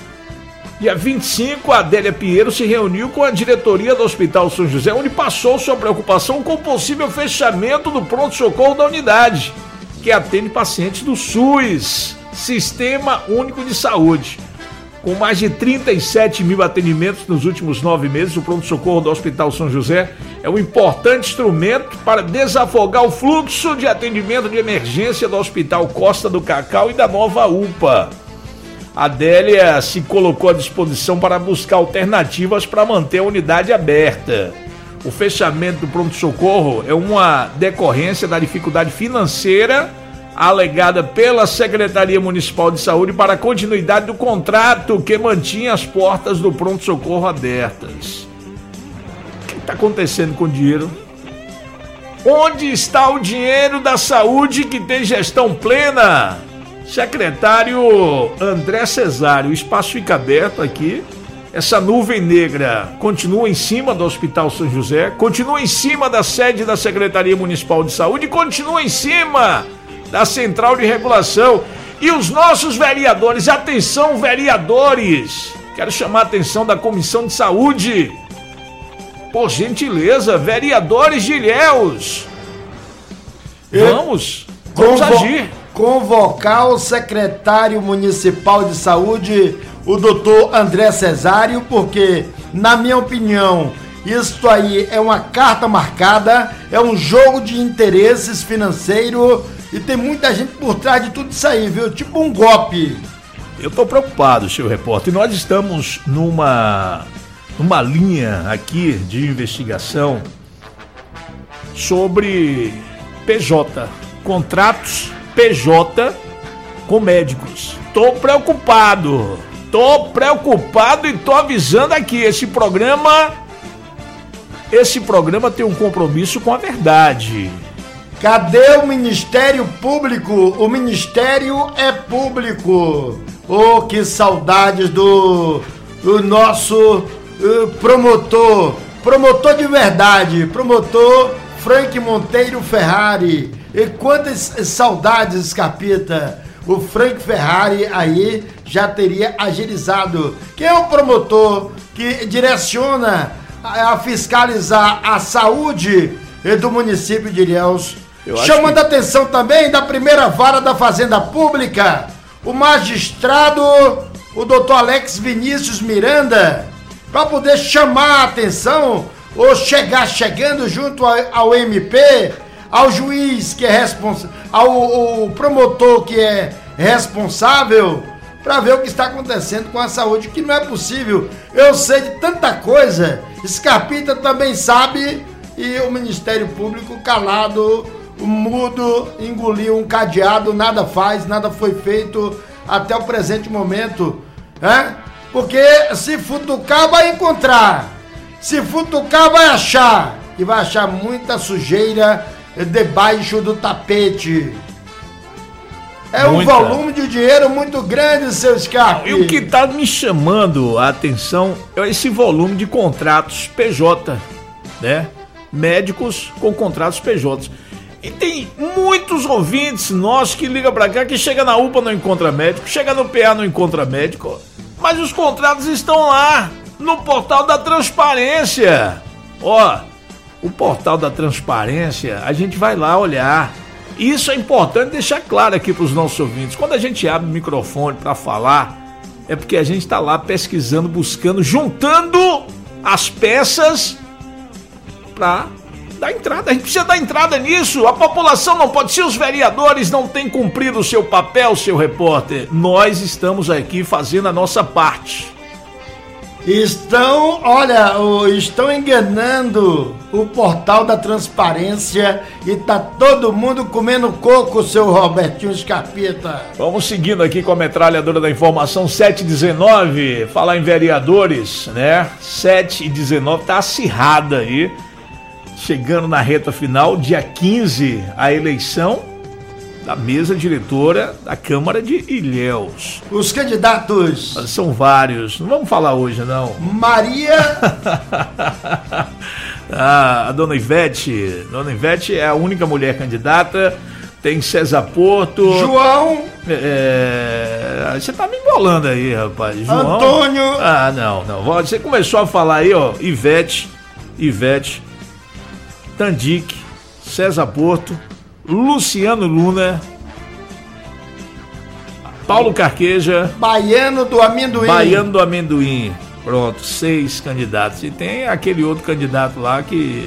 Dia vinte e cinco, a Adélia Pinheiro se reuniu com a diretoria do Hospital São José, onde passou sua preocupação com o possível fechamento do pronto-socorro da unidade, que atende pacientes do SUS, Sistema Único de Saúde. Com mais de trinta e sete mil atendimentos nos últimos nove meses, o pronto-socorro do Hospital São José é um importante instrumento para desafogar o fluxo de atendimento de emergência do Hospital Costa do Cacau e da Nova U P A. A Adélia se colocou à disposição para buscar alternativas para manter a unidade aberta. O fechamento do pronto-socorro é uma decorrência da dificuldade financeira alegada pela Secretaria Municipal de Saúde para a continuidade do contrato que mantinha as portas do pronto-socorro abertas. O que está acontecendo com o dinheiro? Onde está o dinheiro da saúde que tem gestão plena? Secretário André Cesário, o espaço fica aberto aqui. Essa nuvem negra continua em cima do Hospital São José, continua em cima da sede da Secretaria Municipal de Saúde, continua em cima da Central de Regulação. E os nossos vereadores, atenção vereadores, quero chamar a atenção da Comissão de Saúde. Por gentileza, vereadores de Ilhéus, vamos, vamos Convo- agir. Convocar o secretário municipal de saúde, o doutor André Cesário, porque, na minha opinião, isso aí é uma carta marcada, é um jogo de interesses financeiro e tem muita gente por trás de tudo isso aí, viu? Tipo um golpe. Eu tô preocupado, senhor repórter. Nós estamos numa, numa linha aqui de investigação sobre P J, contratos P J com médicos. Tô preocupado, tô preocupado e tô avisando aqui, esse programa, esse programa tem um compromisso com a verdade. Cadê o Ministério Público? O Ministério é público. Oh, que saudades do, do nosso uh, promotor, promotor de verdade, promotor Frank Monteiro Ferrari. E quantas saudades, Scarpita, o Frank Ferrari aí já teria agilizado. Quem é o promotor que direciona a, a fiscalizar a saúde do município de Ilhéus? Chamando a que... atenção também da primeira vara da Fazenda Pública, o magistrado, o doutor Alex Vinícius Miranda, para poder chamar a atenção ou chegar chegando junto ao, ao M P, ao juiz que é responsável, ao, ao promotor que é responsável, para ver o que está acontecendo com a saúde, que não é possível. Eu sei de tanta coisa, Scarpita também sabe, e o Ministério Público calado, mudo, engoliu um cadeado, nada faz, nada foi feito até o presente momento, né? Porque se futucar vai encontrar, se futucar vai achar, e vai achar muita sujeira debaixo do tapete. É um Muita. volume de dinheiro muito grande, seu Scarpe. E o que está me chamando a atenção é esse volume de contratos P J, né? Médicos com contratos P J. E tem muitos ouvintes nossos que ligam pra cá, que chega na U P A não encontra médico, chega no P A não encontra médico, mas os contratos estão lá, no portal da transparência. Ó, o portal da transparência, a gente vai lá olhar. Isso é importante deixar claro aqui pros nossos ouvintes. Quando a gente abre o microfone pra falar, é porque a gente tá lá pesquisando, buscando, juntando as peças pra dar entrada. A gente precisa dar entrada nisso. A população não pode. Se os vereadores não têm cumprido o seu papel, seu repórter, nós estamos aqui fazendo a nossa parte. Estão, olha, estão enganando o portal da transparência e tá todo mundo comendo coco, seu Robertinho Scarpita. Vamos seguindo aqui com a metralhadora da informação, sete e dezenove. Falar em vereadores, né? sete e dezenove, tá acirrada aí. Chegando na reta final, dia quinze, a eleição da mesa diretora da Câmara de Ilhéus. Os candidatos são vários, não vamos falar hoje não. Maria ah, a dona Ivete, dona Ivete é a única mulher candidata. Tem César Porto, João, é... você tá me embolando aí, rapaz. João, Antônio. Ah, não, não, você começou a falar aí, ó, Ivete, Ivete, Tandic, César Porto, Luciano Luna, Paulo Carqueja, Baiano do Amendoim. Baiano do Amendoim. Pronto, seis candidatos. E tem aquele outro candidato lá que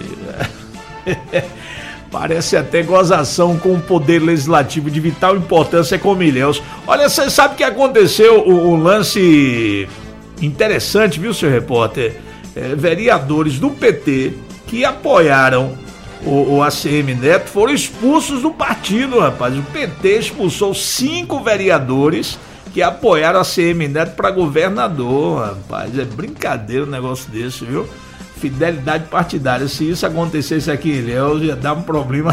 parece até gozação com o poder legislativo de vital importância com Ilhéus. Olha, você sabe que aconteceu um lance interessante, viu, seu repórter? É, vereadores do P T que apoiaram o, o A C M Neto foram expulsos do partido, rapaz. O P T expulsou cinco vereadores que apoiaram a A C M Neto para governador, rapaz. É brincadeira um negócio desse, viu? Fidelidade partidária. Se isso acontecesse aqui em Ilhéus, ia dar um problema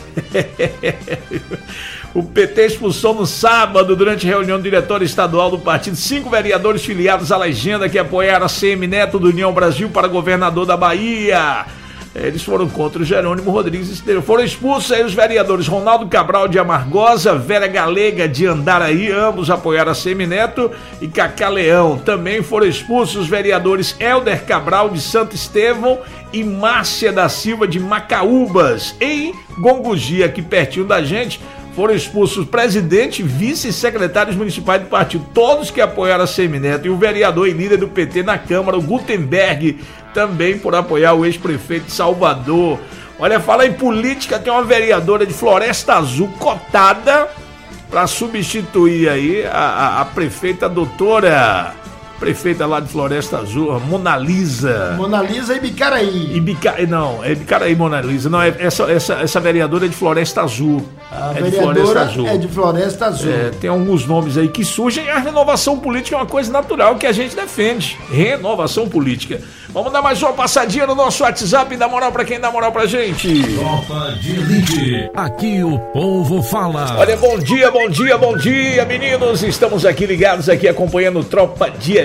sério. O P T expulsou no sábado, durante reunião do diretório estadual do partido, cinco vereadores filiados à legenda que apoiaram a A C M Neto do União Brasil para governador da Bahia. Eles foram contra o Jerônimo Rodrigues. Foram expulsos aí os vereadores Ronaldo Cabral de Amargosa, Vera Galega de Andaraí, ambos apoiaram a Semineto, e Cacá Leão. Também foram expulsos os vereadores Helder Cabral de Santo Estevão e Márcia da Silva de Macaúbas. Em Gongogia, aqui pertinho da gente, foram expulsos o presidente, vice e secretários municipais do partido, todos que apoiaram a Semineto, e o vereador e líder do P T na Câmara, o Gutenberg, também por apoiar o ex-prefeito de Salvador. Olha, falar em política, tem uma vereadora de Floresta Azul cotada para substituir aí a, a, a prefeita doutora, prefeita lá de Floresta Azul, Mona Lisa. Mona Lisa e Bicaraí. E Bica... Não, é Bicaraí, Mona Lisa. Não, é, essa, essa, essa vereadora é de Floresta Azul. A é vereadora de Floresta Azul. É de Floresta Azul. É, tem alguns nomes aí que surgem. A renovação política é uma coisa natural que a gente defende. Renovação política. Vamos dar mais uma passadinha no nosso WhatsApp e dar moral pra quem dá moral pra gente. Tropa de Elite. Aqui o povo fala. Olha, bom dia, bom dia, bom dia, meninos. Estamos aqui ligados, aqui acompanhando Tropa de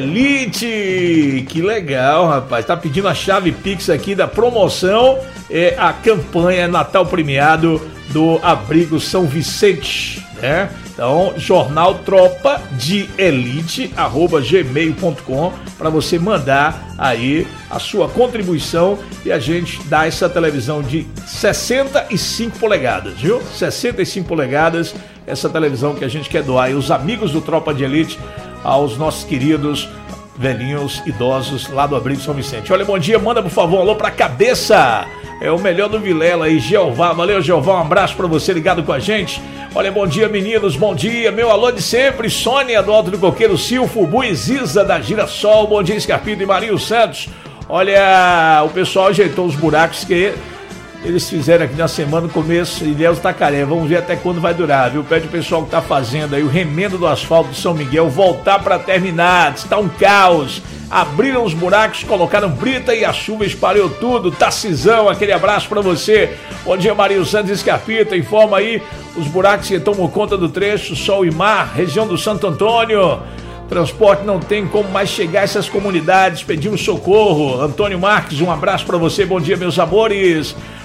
Elite. Que legal, rapaz. Tá pedindo a chave Pix aqui da promoção. É a campanha Natal Premiado do Abrigo São Vicente, né? Então, jornal Tropa de Elite, arroba gmail ponto com, para você mandar aí a sua contribuição e a gente dá essa televisão de sessenta e cinco polegadas, viu? sessenta e cinco polegadas, essa televisão que a gente quer doar, e os amigos do Tropa de Elite aos nossos queridos velhinhos, idosos lá do Abrigo São Vicente. Olha, bom dia, manda por favor um alô pra Cabeça. É o melhor do Vilela aí, Jeová. Valeu, Jeová, um abraço pra você ligado com a gente. Olha, bom dia, meninos, bom dia. Meu alô de sempre, Sônia do Alto do Coqueiro, Silfo, Buiziza da Girassol, bom dia, Scarpito e Marinho Santos. Olha, o pessoal ajeitou os buracos que eles fizeram aqui na semana, no começo, Ilhéus Tacaré. Vamos ver até quando vai durar, viu? Pede o pessoal que tá fazendo aí o remendo do asfalto de São Miguel voltar pra terminar. Está um caos. Abriram os buracos, colocaram brita e a chuva espalhou tudo. Tacisão, aquele abraço pra você. Bom dia, Marinho Santos Escarpita. Informa aí os buracos que tomam conta do trecho Sol e Mar, região do Santo Antônio. Transporte não tem como mais chegar a essas comunidades. Pedimos socorro. Antônio Marques, um abraço pra você. Bom dia, meus amores.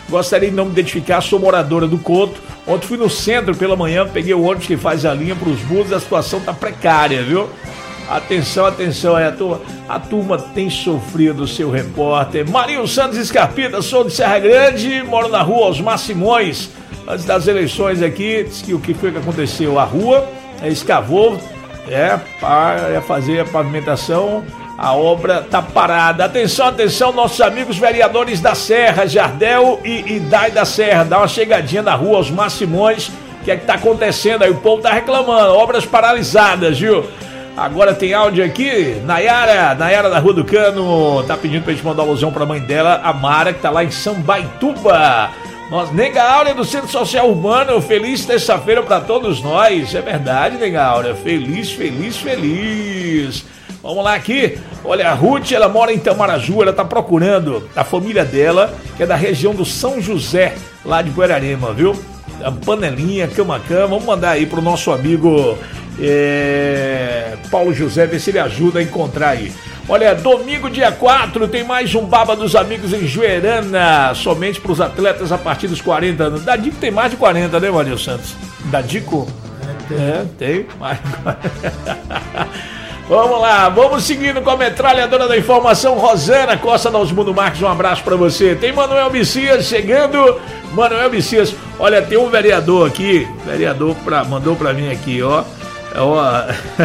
Gostaria de não me identificar, sou moradora do Couto. Ontem fui no centro pela manhã, peguei o ônibus que faz a linha para os Búzios, a situação tá precária, viu? Atenção, atenção, é, a, turma, a turma tem sofrido, seu repórter. Marinho Santos Escarpita, sou de Serra Grande, moro na rua Osmar Simões. Antes das eleições aqui, disse que o que foi que aconteceu? A rua é, escavou, é, para fazer a pavimentação, a obra tá parada. Atenção, atenção, nossos amigos vereadores da Serra, Jardel e, e Dai da Serra, dá uma chegadinha na rua Osmar Simões, o que é que tá acontecendo aí? O povo tá reclamando, obras paralisadas, viu? Agora tem áudio aqui, Nayara, Nayara da Rua do Cano, tá pedindo pra gente mandar uma alusão pra mãe dela, a Mara, que tá lá em Sambaituba. Nós, Nega Áurea do Centro Social Urbano, feliz terça-feira pra todos nós. É verdade, Nega Áurea, feliz, feliz, feliz. Vamos lá aqui, olha, a Ruth, ela mora em Tamaraju, ela tá procurando a família dela, que é da região do São José, lá de Guararema, viu? A panelinha, cama-cama, vamos mandar aí pro nosso amigo... É, Paulo José, ver se ele ajuda a encontrar aí. Olha, domingo dia quatro tem mais um Baba dos Amigos em Juerana, somente para os atletas a partir dos quarenta anos. Da Dico tem mais de quarenta, né, Marinho Santos? Da Dico? É, tem mais de quarenta. Vamos lá, vamos seguindo com a metralhadora da informação, Rosana Costa da Osmundo Marques, um abraço pra você. Tem Manuel Messias chegando, Manuel Messias, olha, tem um vereador aqui, vereador pra, mandou pra mim aqui, ó, ó.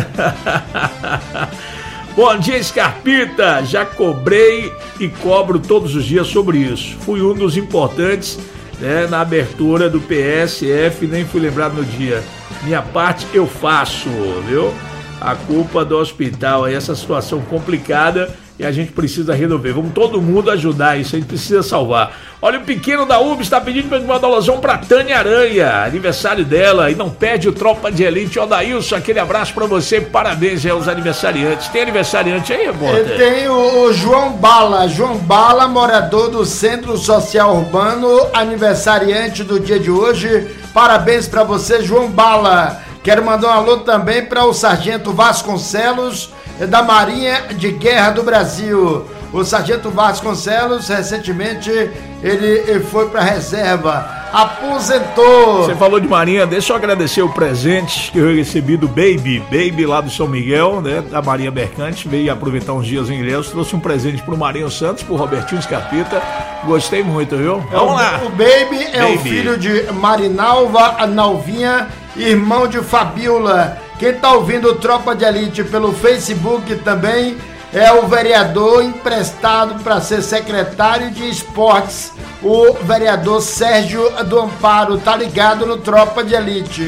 Bom dia, Escarpita, já cobrei e cobro todos os dias sobre isso, fui um dos importantes, né, na abertura do P S F, nem fui lembrado no dia, minha parte eu faço, viu? A culpa do hospital, aí essa situação complicada e a gente precisa resolver. Vamos todo mundo ajudar isso, a gente precisa salvar. Olha, o pequeno da U B está pedindo para mandar uma alusão para Tânia Aranha, aniversário dela, e não perde o Tropa de Elite. Ó, Daílson, aquele abraço para você, parabéns aos aniversariantes. Tem aniversariante aí, repórter? Tem o, o João Bala, João Bala, morador do Centro Social Urbano, aniversariante do dia de hoje. Parabéns para você, João Bala. Quero mandar um alô também para o Sargento Vasconcelos, da Marinha de Guerra do Brasil. O Sargento Vasconcelos, recentemente, ele foi para a reserva, aposentou. Você falou de Marinha, deixa eu agradecer o presente que eu recebi do Baby, Baby lá do São Miguel, né, da Marinha Mercante, veio aproveitar uns dias em Ilhéus, trouxe um presente pro Marinho Santos, pro Robertinho Escarpita, gostei muito, viu? É, vamos o, lá. O Baby é Baby. O filho de Marinalva, a Nalvinha, irmão de Fabiola. Quem tá ouvindo o Tropa de Elite pelo Facebook também é o vereador emprestado para ser secretário de esportes, o vereador Sérgio do Amparo, tá ligado no Tropa de Elite.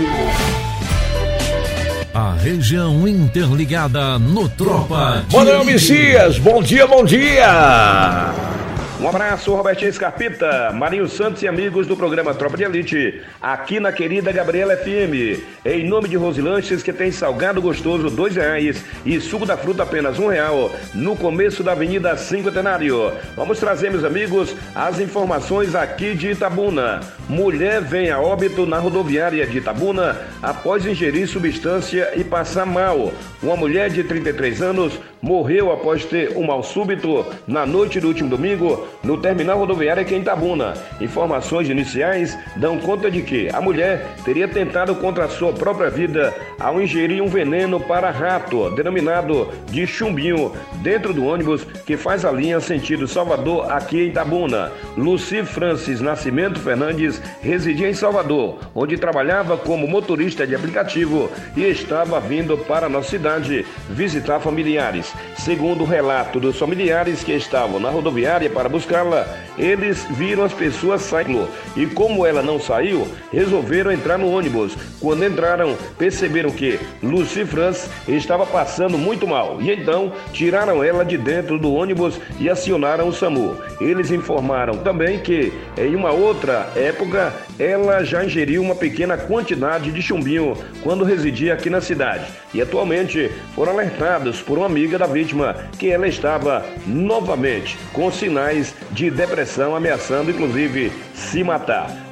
A região interligada no Tropa de Manuel Messias, bom dia, bom dia! Um abraço, Robertinho Escarpita, Marinho Santos e amigos do programa Tropa de Elite, aqui na querida Gabriela F M. Em nome de Rosilanches, que tem salgado gostoso dois reais e suco da fruta apenas um real, no começo da Avenida Cinquentenário. Vamos trazer, meus amigos, as informações aqui de Itabuna. Mulher vem a óbito na rodoviária de Itabuna após ingerir substância e passar mal. Uma mulher de trinta e três anos morreu após ter um mal súbito na noite do último domingo no terminal rodoviário aqui em Itabuna. Informações iniciais dão conta de que a mulher teria tentado contra a sua própria vida ao ingerir um veneno para rato, denominado de chumbinho, dentro do ônibus que faz a linha sentido Salvador aqui em Itabuna. Luci Francis Nascimento Fernandes residia em Salvador, onde trabalhava como motorista de aplicativo e estava vindo para a nossa cidade visitar familiares. Segundo o relato dos familiares que estavam na rodoviária para buscá-la, eles viram as pessoas saindo e, como ela não saiu, resolveram entrar no ônibus. Quando entraram, perceberam que Lucy Franz estava passando muito mal e então tiraram ela de dentro do ônibus e acionaram o SAMU. Eles informaram também que, em uma outra época, ela já ingeriu uma pequena quantidade de chumbinho quando residia aqui na cidade e atualmente foram alertados por uma amiga da vítima que ela estava novamente com sinais de depressão, ameaçando inclusive se matar.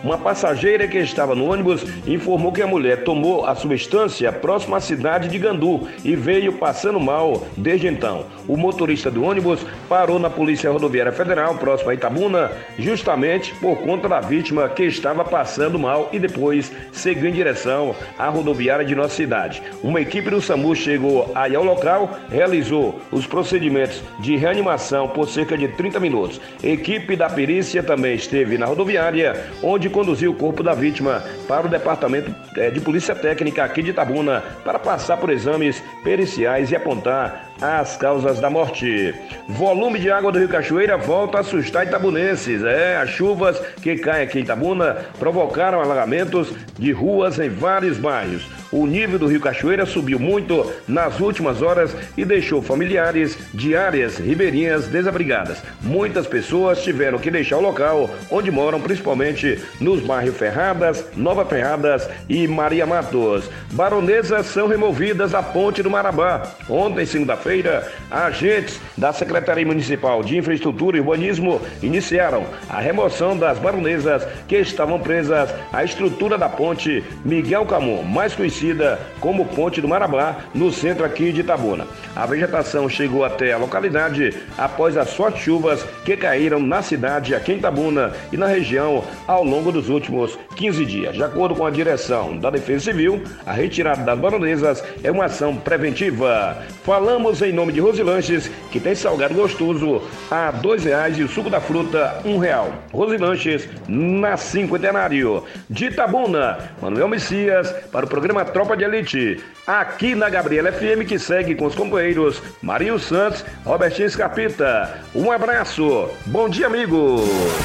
Uma passageira que estava no ônibus informou que a mulher tomou a substância próxima à cidade de Gandu e veio passando mal desde então. O motorista do ônibus parou na Polícia Rodoviária Federal, próximo a Itabuna, justamente por conta da vítima que estava passando mal e depois seguiu em direção à rodoviária de nossa cidade. Uma equipe do SAMU chegou aí ao local, realizou os procedimentos de reanimação por cerca de trinta minutos. Equipe da perícia também esteve na rodoviária, onde conduziu o corpo da vítima para o Departamento de Polícia Técnica aqui de Itabuna para passar por exames periciais e apontar as causas da morte. Volume de água do Rio Cachoeira volta a assustar itabunenses. É, as chuvas que caem aqui em Itabuna provocaram alagamentos de ruas em vários bairros. O nível do Rio Cachoeira subiu muito nas últimas horas e deixou familiares de áreas ribeirinhas desabrigadas. Muitas pessoas tiveram que deixar o local onde moram, principalmente nos bairros Ferradas, Nova Ferradas e Maria Matos. Baronesas são removidas da Ponte do Marabá. Ontem, segunda-feira, agentes da Secretaria Municipal de Infraestrutura e Urbanismo iniciaram a remoção das baronesas que estavam presas à estrutura da Ponte Miguel Camon, mais conhecida como Ponte do Marabá, no centro aqui de Itabuna. A vegetação chegou até a localidade após as fortes chuvas que caíram na cidade aqui em Itabuna e na região ao longo dos últimos quinze dias. De acordo com a direção da Defesa Civil, a retirada das baronesas é uma ação preventiva. Falamos em nome de Rosilanches, que tem salgado gostoso a dois reais e o suco da fruta um real. Rosilanches na Cinquentenário. De Itabuna, Manuel Messias para o programa Tropa de Elite, aqui na Gabriela F M, que segue com os companheiros Marinho Santos, Robertinho Escapita. Um abraço, bom dia, amigo.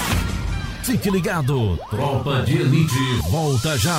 Fique ligado, Tropa de Elite volta já.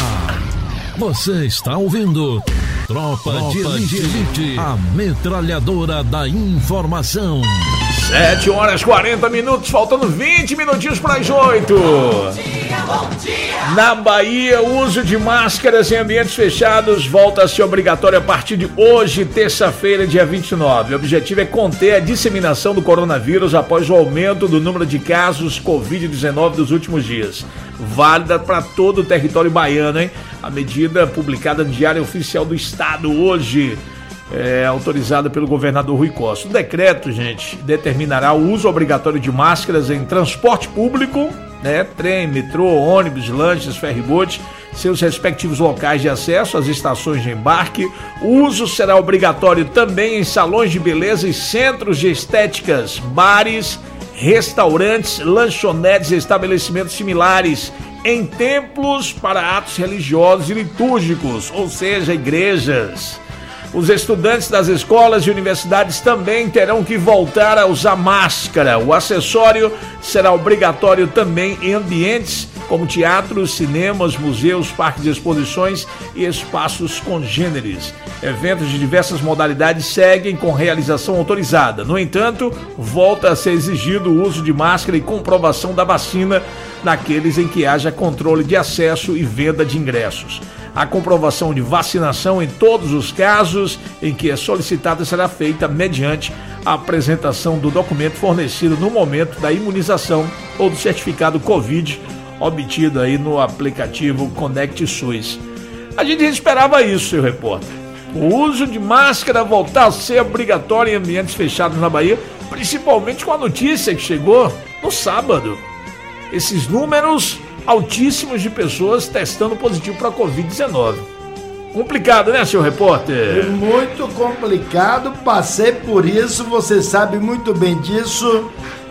Você está ouvindo Tropa, Tropa de, Elite, de Elite, a metralhadora da informação. sete horas e quarenta minutos, faltando vinte minutinhos para as oito. Bom dia, bom dia. Na Bahia, o uso de máscaras em ambientes fechados volta a ser obrigatório a partir de hoje, terça-feira, dia vinte e nove. O objetivo é conter a disseminação do coronavírus após o aumento do número de casos covid dezenove dos últimos dias. Válida para todo o território baiano, hein? A medida publicada no Diário Oficial do Estado hoje, é autorizada pelo governador Rui Costa. O decreto, gente, determinará o uso obrigatório de máscaras em transporte público, né? Trem, metrô, ônibus, lanches, ferribote, seus respectivos locais de acesso, as estações de embarque. O uso será obrigatório também em salões de beleza e centros de estéticas, bares, restaurantes, lanchonetes e estabelecimentos similares, em templos para atos religiosos e litúrgicos, ou seja, igrejas. Os estudantes das escolas e universidades também terão que voltar a usar máscara. O acessório será obrigatório também em ambientes como teatros, cinemas, museus, parques de exposições e espaços congêneres. Eventos de diversas modalidades seguem com realização autorizada. No entanto, volta a ser exigido o uso de máscara e comprovação da vacina naqueles em que haja controle de acesso e venda de ingressos. A comprovação de vacinação em todos os casos em que é solicitada será feita mediante a apresentação do documento fornecido no momento da imunização ou do certificado Covid obtido aí no aplicativo Conect SUS. A gente esperava isso, seu repórter. O uso de máscara voltar a ser obrigatório em ambientes fechados na Bahia, principalmente com a notícia que chegou no sábado. Esses números altíssimos de pessoas testando positivo para covid dezenove. Complicado, né, senhor repórter? Muito complicado, passei por isso, você sabe muito bem disso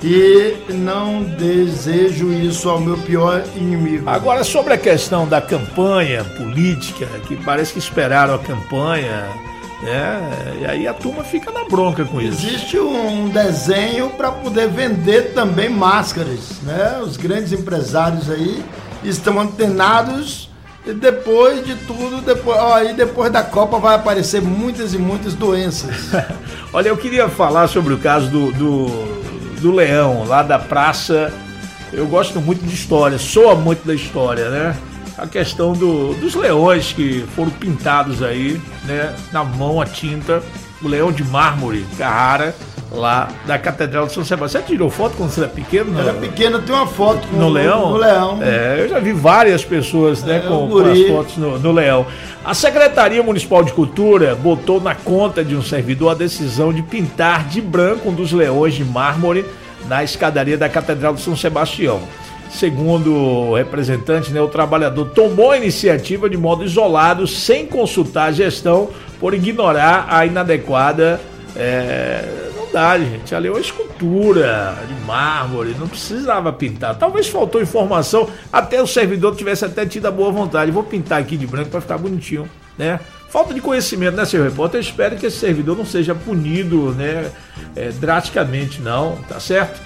e não desejo isso ao meu pior inimigo. Agora, sobre a questão da campanha política, que parece que esperaram a campanha, né? E aí a turma fica na bronca com isso. Existe um desenho para poder vender também máscaras, né? Os grandes empresários aí estão antenados e depois de tudo, depois, ó, aí depois da Copa vai aparecer muitas e muitas doenças. Olha, eu queria falar sobre o caso do, do, do Leão, lá da praça. Eu gosto muito de história, soa muito da história, né? a questão do, dos leões que foram pintados aí, né, na mão a tinta, o leão de mármore, Carrara, lá da Catedral de São Sebastião. Você tirou foto quando você era pequeno? Não? Era pequeno, tem uma foto com no Leão? No Leão. É, eu já vi várias pessoas, né, é, com, com as fotos no, no Leão. A Secretaria Municipal de Cultura botou na conta de um servidor a decisão de pintar de branco um dos leões de mármore na escadaria da Catedral de São Sebastião. Segundo o representante, né, o trabalhador tomou a iniciativa de modo isolado, sem consultar a gestão, por ignorar a inadequada... É, não dá, gente. Ali é uma escultura de mármore, não precisava pintar. Talvez faltou informação, até o servidor tivesse até tido a boa vontade. Vou pintar aqui de branco para ficar bonitinho, né? Falta de conhecimento, né, seu repórter? Eu espero que esse servidor não seja punido, né, é, drasticamente, não, tá certo?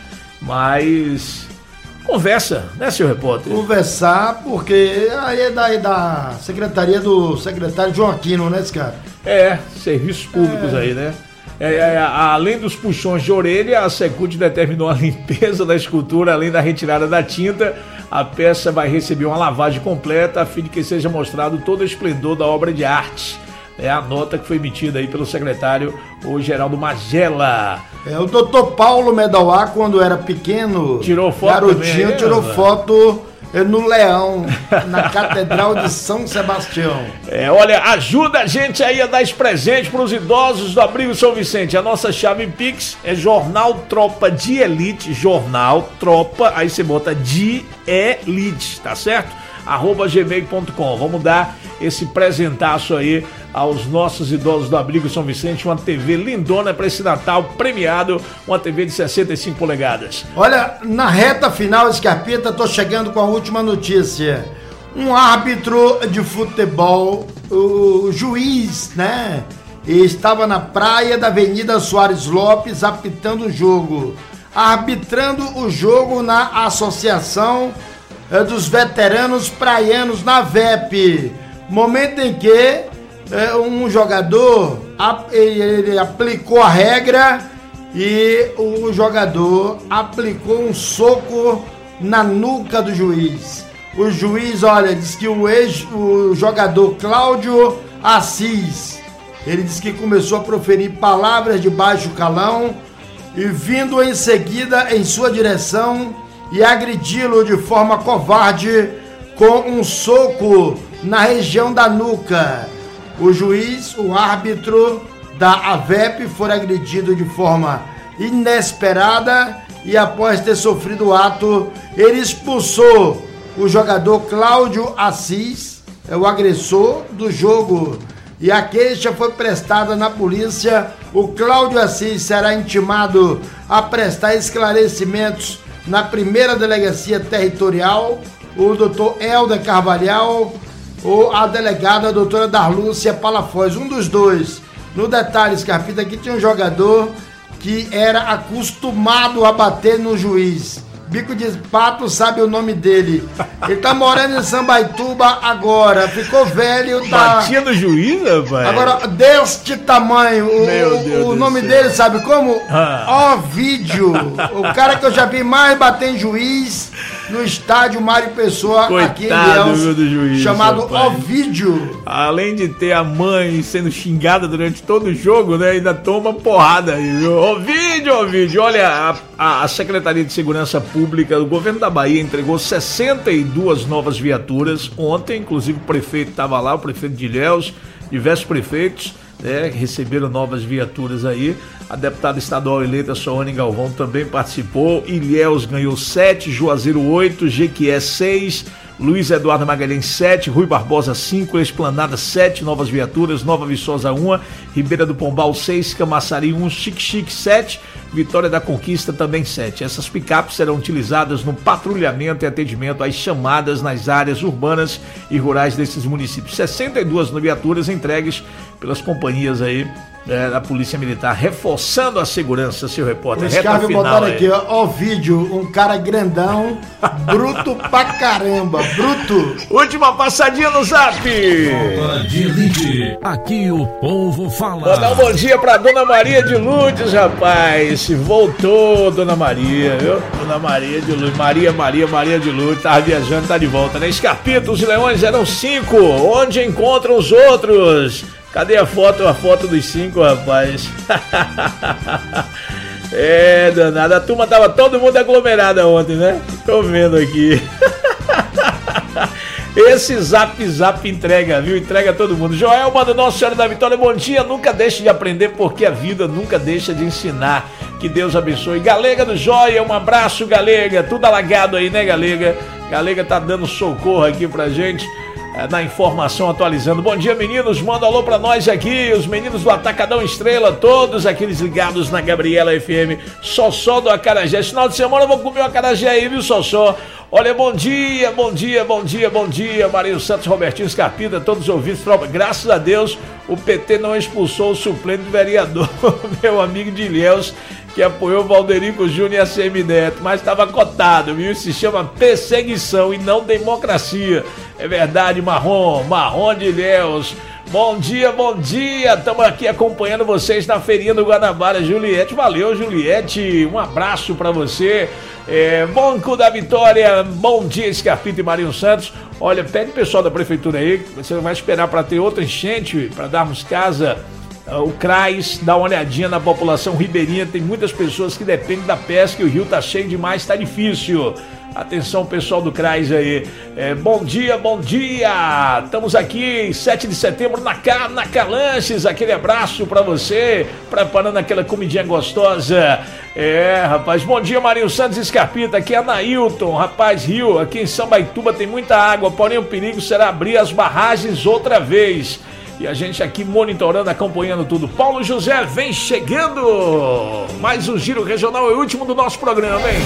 Mas conversa, né, seu repórter? Conversar, porque aí é da, é da secretaria do secretário João Aquino, né, esse cara? É, serviços públicos é. aí, né? É, é, além dos puxões de orelha, a Secult determinou a limpeza da escultura, além da retirada da tinta. A peça vai receber uma lavagem completa, a fim de que seja mostrado todo o esplendor da obra de arte. É a nota que foi emitida aí pelo secretário, o Geraldo Magela. É, o doutor Paulo Medauá, quando era pequeno, tirou foto garotinho, também, tirou né? foto no Leão, na Catedral de São Sebastião. É, olha, ajuda a gente aí a dar esse presente para os idosos do Abrigo São Vicente. A nossa chave Pix é Jornal Tropa de Elite, Jornal Tropa, aí você bota de Elite, tá certo? arroba gmail ponto com. Vamos dar esse presentaço aí aos nossos idosos do Abrigo São Vicente, uma T V lindona para esse Natal premiado, uma T V de sessenta e cinco polegadas. Olha, na reta final, Scarpita, tô chegando com a última notícia. Um árbitro de futebol, o juiz, né, estava na praia da Avenida Soares Lopes apitando o jogo, arbitrando o jogo na Associação dos Veteranos Praianos, na V E P. Momento em que é, um jogador ele, ele aplicou a regra e o jogador aplicou um soco na nuca do juiz. O juiz, olha, diz que o, ex, o jogador Cláudio Assis, ele disse que começou a proferir palavras de baixo calão e vindo em seguida em sua direção e agredi-lo de forma covarde com um soco na região da nuca. O juiz, o árbitro da A V E P, foi agredido de forma inesperada e após ter sofrido o ato, ele expulsou o jogador Cláudio Assis, é o agressor do jogo, e a queixa foi prestada na polícia. O Cláudio Assis será intimado a prestar esclarecimentos na primeira delegacia territorial, o doutor Helder Carvalhal ou a delegada a doutora Darlúcia Palafoz, um dos dois. No detalhe, Scarpita, aqui tinha um jogador que era acostumado a bater no juiz. Bico de Pato sabe o nome dele. Ele tá morando em Sambaituba agora, ficou velho, tá... Batia no juiz, rapaz? Agora, deste tamanho, Meu o, Deus o do nome céu. dele sabe como? Ah. Ovídio. O cara que eu já vi mais bater em juiz no estádio Mário Pessoa, aqui em Coitado, Ilhéus, meu, do juiz, chamado rapaz. Ovídio. Além de ter a mãe sendo xingada durante todo o jogo, né? Ainda toma porrada aí, viu? Ovídio, Ovídio. Olha, a, a, a Secretaria de Segurança Pública do Governo da Bahia entregou sessenta e duas novas viaturas ontem, inclusive o prefeito estava lá, o prefeito de Ilhéus, diversos prefeitos, né, receberam novas viaturas aí. A deputada estadual eleita Soane Galvão também participou. Ilhéus ganhou sete, Juazeiro oito, Jequié seis, Luiz Eduardo Magalhães sete, Rui Barbosa cinco, Esplanada sete, novas viaturas, Nova Viçosa um, Ribeira do Pombal seis, Camaçari um, Xique-Xique sete, Vitória da Conquista também sete. Essas picapes serão utilizadas no patrulhamento e atendimento às chamadas nas áreas urbanas e rurais desses municípios. sessenta e duas viaturas entregues pelas companhias aí é, da Polícia Militar, reforçando a segurança, seu repórter. Os caras botaram aqui, ó, ó, o vídeo, um cara grandão, bruto pra caramba, bruto. Última passadinha no Zap. Tropa de Elite, aqui o povo fala. Vou dar um bom dia pra Dona Maria de Lourdes, rapaz. Voltou, Dona Maria, viu? Dona Maria de Lourdes, Maria, Maria, Maria de Lourdes, tava viajando, tá de volta, né? Escarpita, os leões eram cinco, onde encontram os outros? Cadê a foto, a foto dos cinco, rapaz? É, danada, a turma tava todo mundo aglomerada ontem, né? Tô vendo aqui. Esse Zap Zap entrega, viu? Entrega todo mundo. Joelma do Nossa Senhora da Vitória, bom dia. Nunca deixe de aprender, porque a vida nunca deixa de ensinar. Que Deus abençoe. Galega do Joia, um abraço, Galega. Tudo alagado aí, né, Galega? Galega tá dando socorro aqui pra gente. Na informação, atualizando. Bom dia, meninos, manda um alô pra nós aqui, os meninos do Atacadão Estrela, todos aqueles ligados na Gabriela F M, Sossó do Acarajé. Esse final de semana eu vou comer um acarajé aí, viu, Sossó? Olha, bom dia, bom dia, bom dia, bom dia, Marinho Santos, Robertinho Escarpita, todos os ouvintes, graças a Deus, o P T não expulsou o suplente do vereador, meu amigo de Ilhéus, que apoiou o Valderico Júnior e a C M Neto, mas estava cotado, viu? Se chama perseguição e não democracia. É verdade, Marrom, Marrom de Ilhéus. Bom dia, bom dia. Estamos aqui acompanhando vocês na feirinha do Guanabara. Juliette, valeu, Juliette. Um abraço para você. É, Banco da Vitória, bom dia, Escarpita e Marinho Santos. Olha, pede o pessoal da prefeitura aí, você vai esperar para ter outra enchente, para darmos casa. O CRAS, dá uma olhadinha na população ribeirinha, tem muitas pessoas que dependem da pesca e o rio tá cheio demais, tá difícil. Atenção, pessoal do CRAS aí. É, bom dia, bom dia. Estamos aqui, sete de setembro, na, na Calanches. Aquele abraço pra você, preparando aquela comidinha gostosa. É, rapaz, bom dia, Marinho Santos Escarpita. Aqui é a Nailton, rapaz, Rio. Aqui em Sambaituba tem muita água, porém o perigo será abrir as barragens outra vez. E a gente aqui monitorando, acompanhando tudo. Paulo José vem chegando. Mais um giro regional, é o último do nosso programa, hein?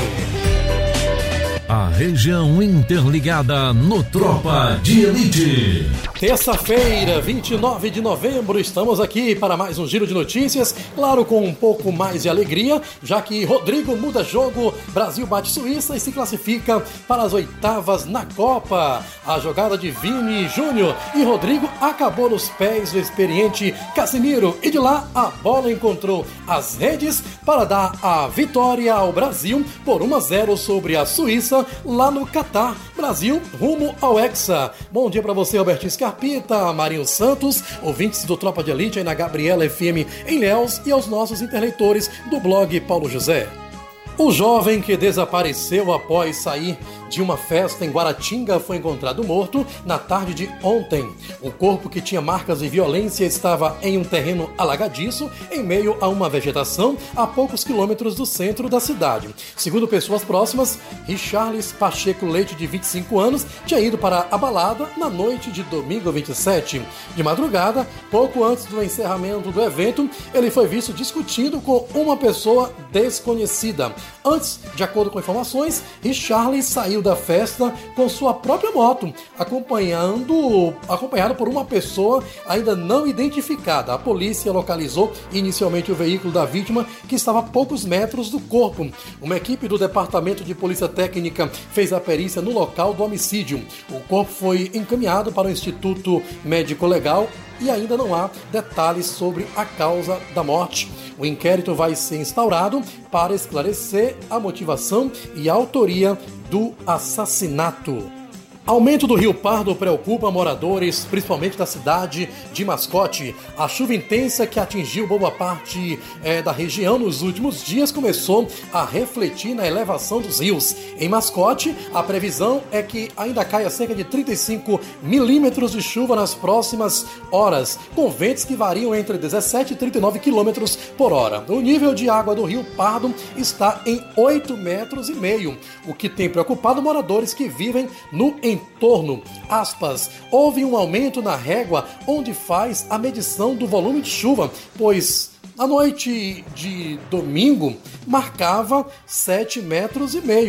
A região interligada no Tropa de Elite. Terça-feira, vinte e nove de novembro, estamos aqui para mais um giro de notícias, claro, com um pouco mais de alegria, já que Rodrigo muda jogo, Brasil bate Suíça e se classifica para as oitavas na Copa. A jogada de Vini Júnior e Rodrigo acabou nos pés do experiente Casemiro e de lá a bola encontrou as redes para dar a vitória ao Brasil por um a zero sobre a Suíça lá no Catar. Brasil rumo ao Hexa. Bom dia para você, Robertinho Escarpita, Marinho Santos, ouvintes do Tropa de Elite aí na Gabriela F M em Ilhéus e aos nossos interleitores do blog Paulo José. O jovem que desapareceu após sair de uma festa em Guaratinga foi encontrado morto na tarde de ontem. O corpo, que tinha marcas de violência, estava em um terreno alagadiço, em meio a uma vegetação a poucos quilômetros do centro da cidade. Segundo pessoas próximas, Richarles Pacheco Leite, de vinte e cinco anos, tinha ido para a balada na noite de domingo vinte e sete. De madrugada, pouco antes do encerramento do evento, ele foi visto discutindo com uma pessoa desconhecida. Antes, de acordo com informações, Richarles saiu da festa com sua própria moto, acompanhando, acompanhado por uma pessoa ainda não identificada. A polícia localizou inicialmente o veículo da vítima, que estava a poucos metros do corpo. Uma equipe do Departamento de Polícia Técnica fez a perícia no local do homicídio. O corpo foi encaminhado para o Instituto Médico Legal e ainda não há detalhes sobre a causa da morte. O inquérito vai ser instaurado para esclarecer a motivação e a autoria do assassinato. Aumento do Rio Pardo preocupa moradores, principalmente da cidade de Mascote. A chuva intensa que atingiu boa parte é, da região nos últimos dias começou a refletir na elevação dos rios. Em Mascote, a previsão é que ainda caia cerca de trinta e cinco milímetros de chuva nas próximas horas, com ventos que variam entre dezessete e trinta e nove quilômetros por hora. O nível de água do Rio Pardo está em oito metros e meio, o que tem preocupado moradores que vivem no entorno. Entorno, aspas, houve um aumento na régua onde faz a medição do volume de chuva, pois a noite de domingo marcava sete metros e meio.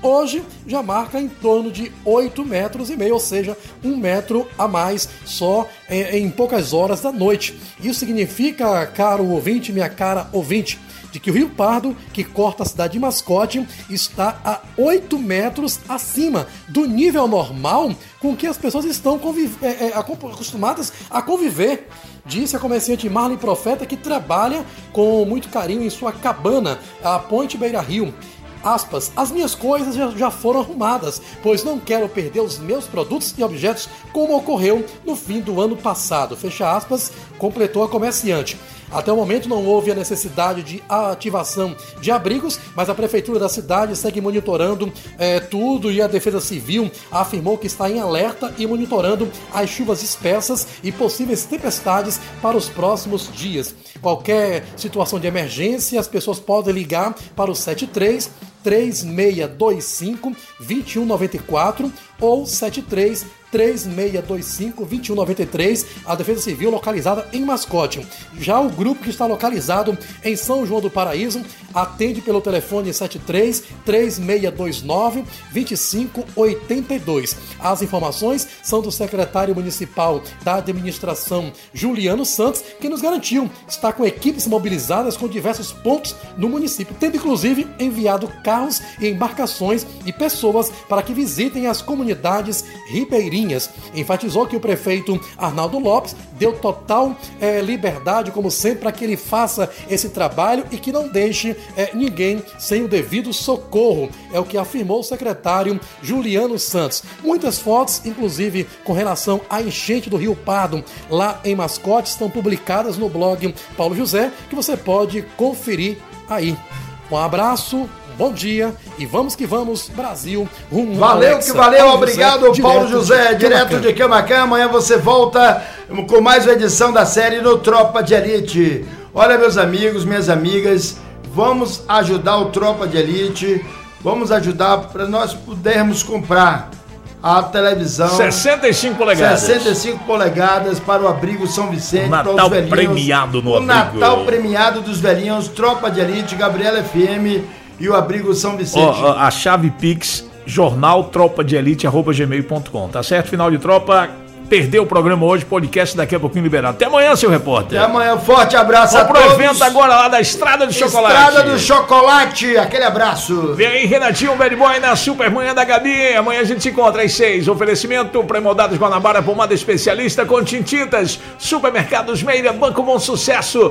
Hoje já marca em torno de oito metros e meio, ou seja, um metro a mais só em, em poucas horas da noite. Isso significa, caro ouvinte, minha cara ouvinte, de que o Rio Pardo, que corta a cidade de Mascote, está a oito metros acima do nível normal com que as pessoas estão conviv- é, é, acostumadas a conviver. Disse a comerciante Marlene Profeta, que trabalha com muito carinho em sua cabana, a Ponte Beira Rio. Aspas, as minhas coisas já, já foram arrumadas, pois não quero perder os meus produtos e objetos como ocorreu no fim do ano passado. Fecha aspas, completou a comerciante. Até o momento não houve a necessidade de ativação de abrigos, mas a Prefeitura da cidade segue monitorando é, tudo e a Defesa Civil afirmou que está em alerta e monitorando as chuvas espessas e possíveis tempestades para os próximos dias. Qualquer situação de emergência, as pessoas podem ligar para o sete três, três seis dois cinco, dois um nove quatro ou sete três, três seis dois cinco, dois um nove três, a Defesa Civil localizada em Mascote. Já o grupo que está localizado em São João do Paraíso atende pelo telefone sete três, três seis dois nove, dois cinco oito dois. As informações são do secretário municipal da administração, Juliano Santos, que nos garantiu estar com equipes mobilizadas com diversos pontos no município, tendo inclusive enviado carros e embarcações e pessoas para que visitem as comunidades ribeirinhas. Enfatizou que o prefeito Arnaldo Lopes deu total eh, liberdade, como sempre, para que ele faça esse trabalho e que não deixe eh, ninguém sem o devido socorro. É o que afirmou o secretário Juliano Santos. Muitas fotos, inclusive com relação à enchente do Rio Pardo, lá em Mascote, estão publicadas no blog Paulo José, que você pode conferir aí. Um abraço, bom dia e vamos que vamos, Brasil, rumo Valeu Alexa. que valeu, Paulo obrigado José, Paulo José, de direto Camaquã. de Camaquã. Amanhã você volta com mais uma edição da série no Tropa de Elite. Olha, meus amigos, minhas amigas, vamos ajudar o Tropa de Elite, vamos ajudar para nós podermos comprar a televisão sessenta e cinco polegadas. sessenta e cinco polegadas para o Abrigo São Vicente, Natal para os velhinhos, premiado no o Abrigo. Natal premiado dos velhinhos, Tropa de Elite, Gabriela F M e o Abrigo São Vicente. Ó, ó, a chave Pix, jornal tropa de elite arroba gmail ponto com, tá certo? Final de tropa, perdeu o programa hoje, podcast daqui a pouquinho liberado. Até amanhã, seu repórter. Até amanhã, forte abraço Vamos a pro todos. evento agora lá da Estrada do Chocolate. Estrada do Chocolate, aquele abraço. Vem aí, Renatinho, Bad Boy na Super Manhã da Gabi. Amanhã a gente se encontra às seis. Oferecimento Pré-Moldados Guanabara, pomada especialista com tintitas. Supermercados Meira, Banco Bom Sucesso.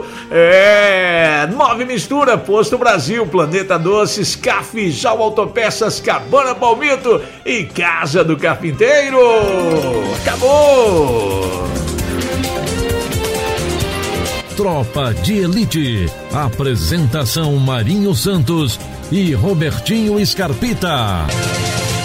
É... Nove Mistura, Posto Brasil, Planeta Doces, Café, Jau Autopeças, Cabana Palmito e Casa do Carpinteiro. Acabou! Tropa de Elite. Apresentação Marinho Santos e Robertinho Scarpita.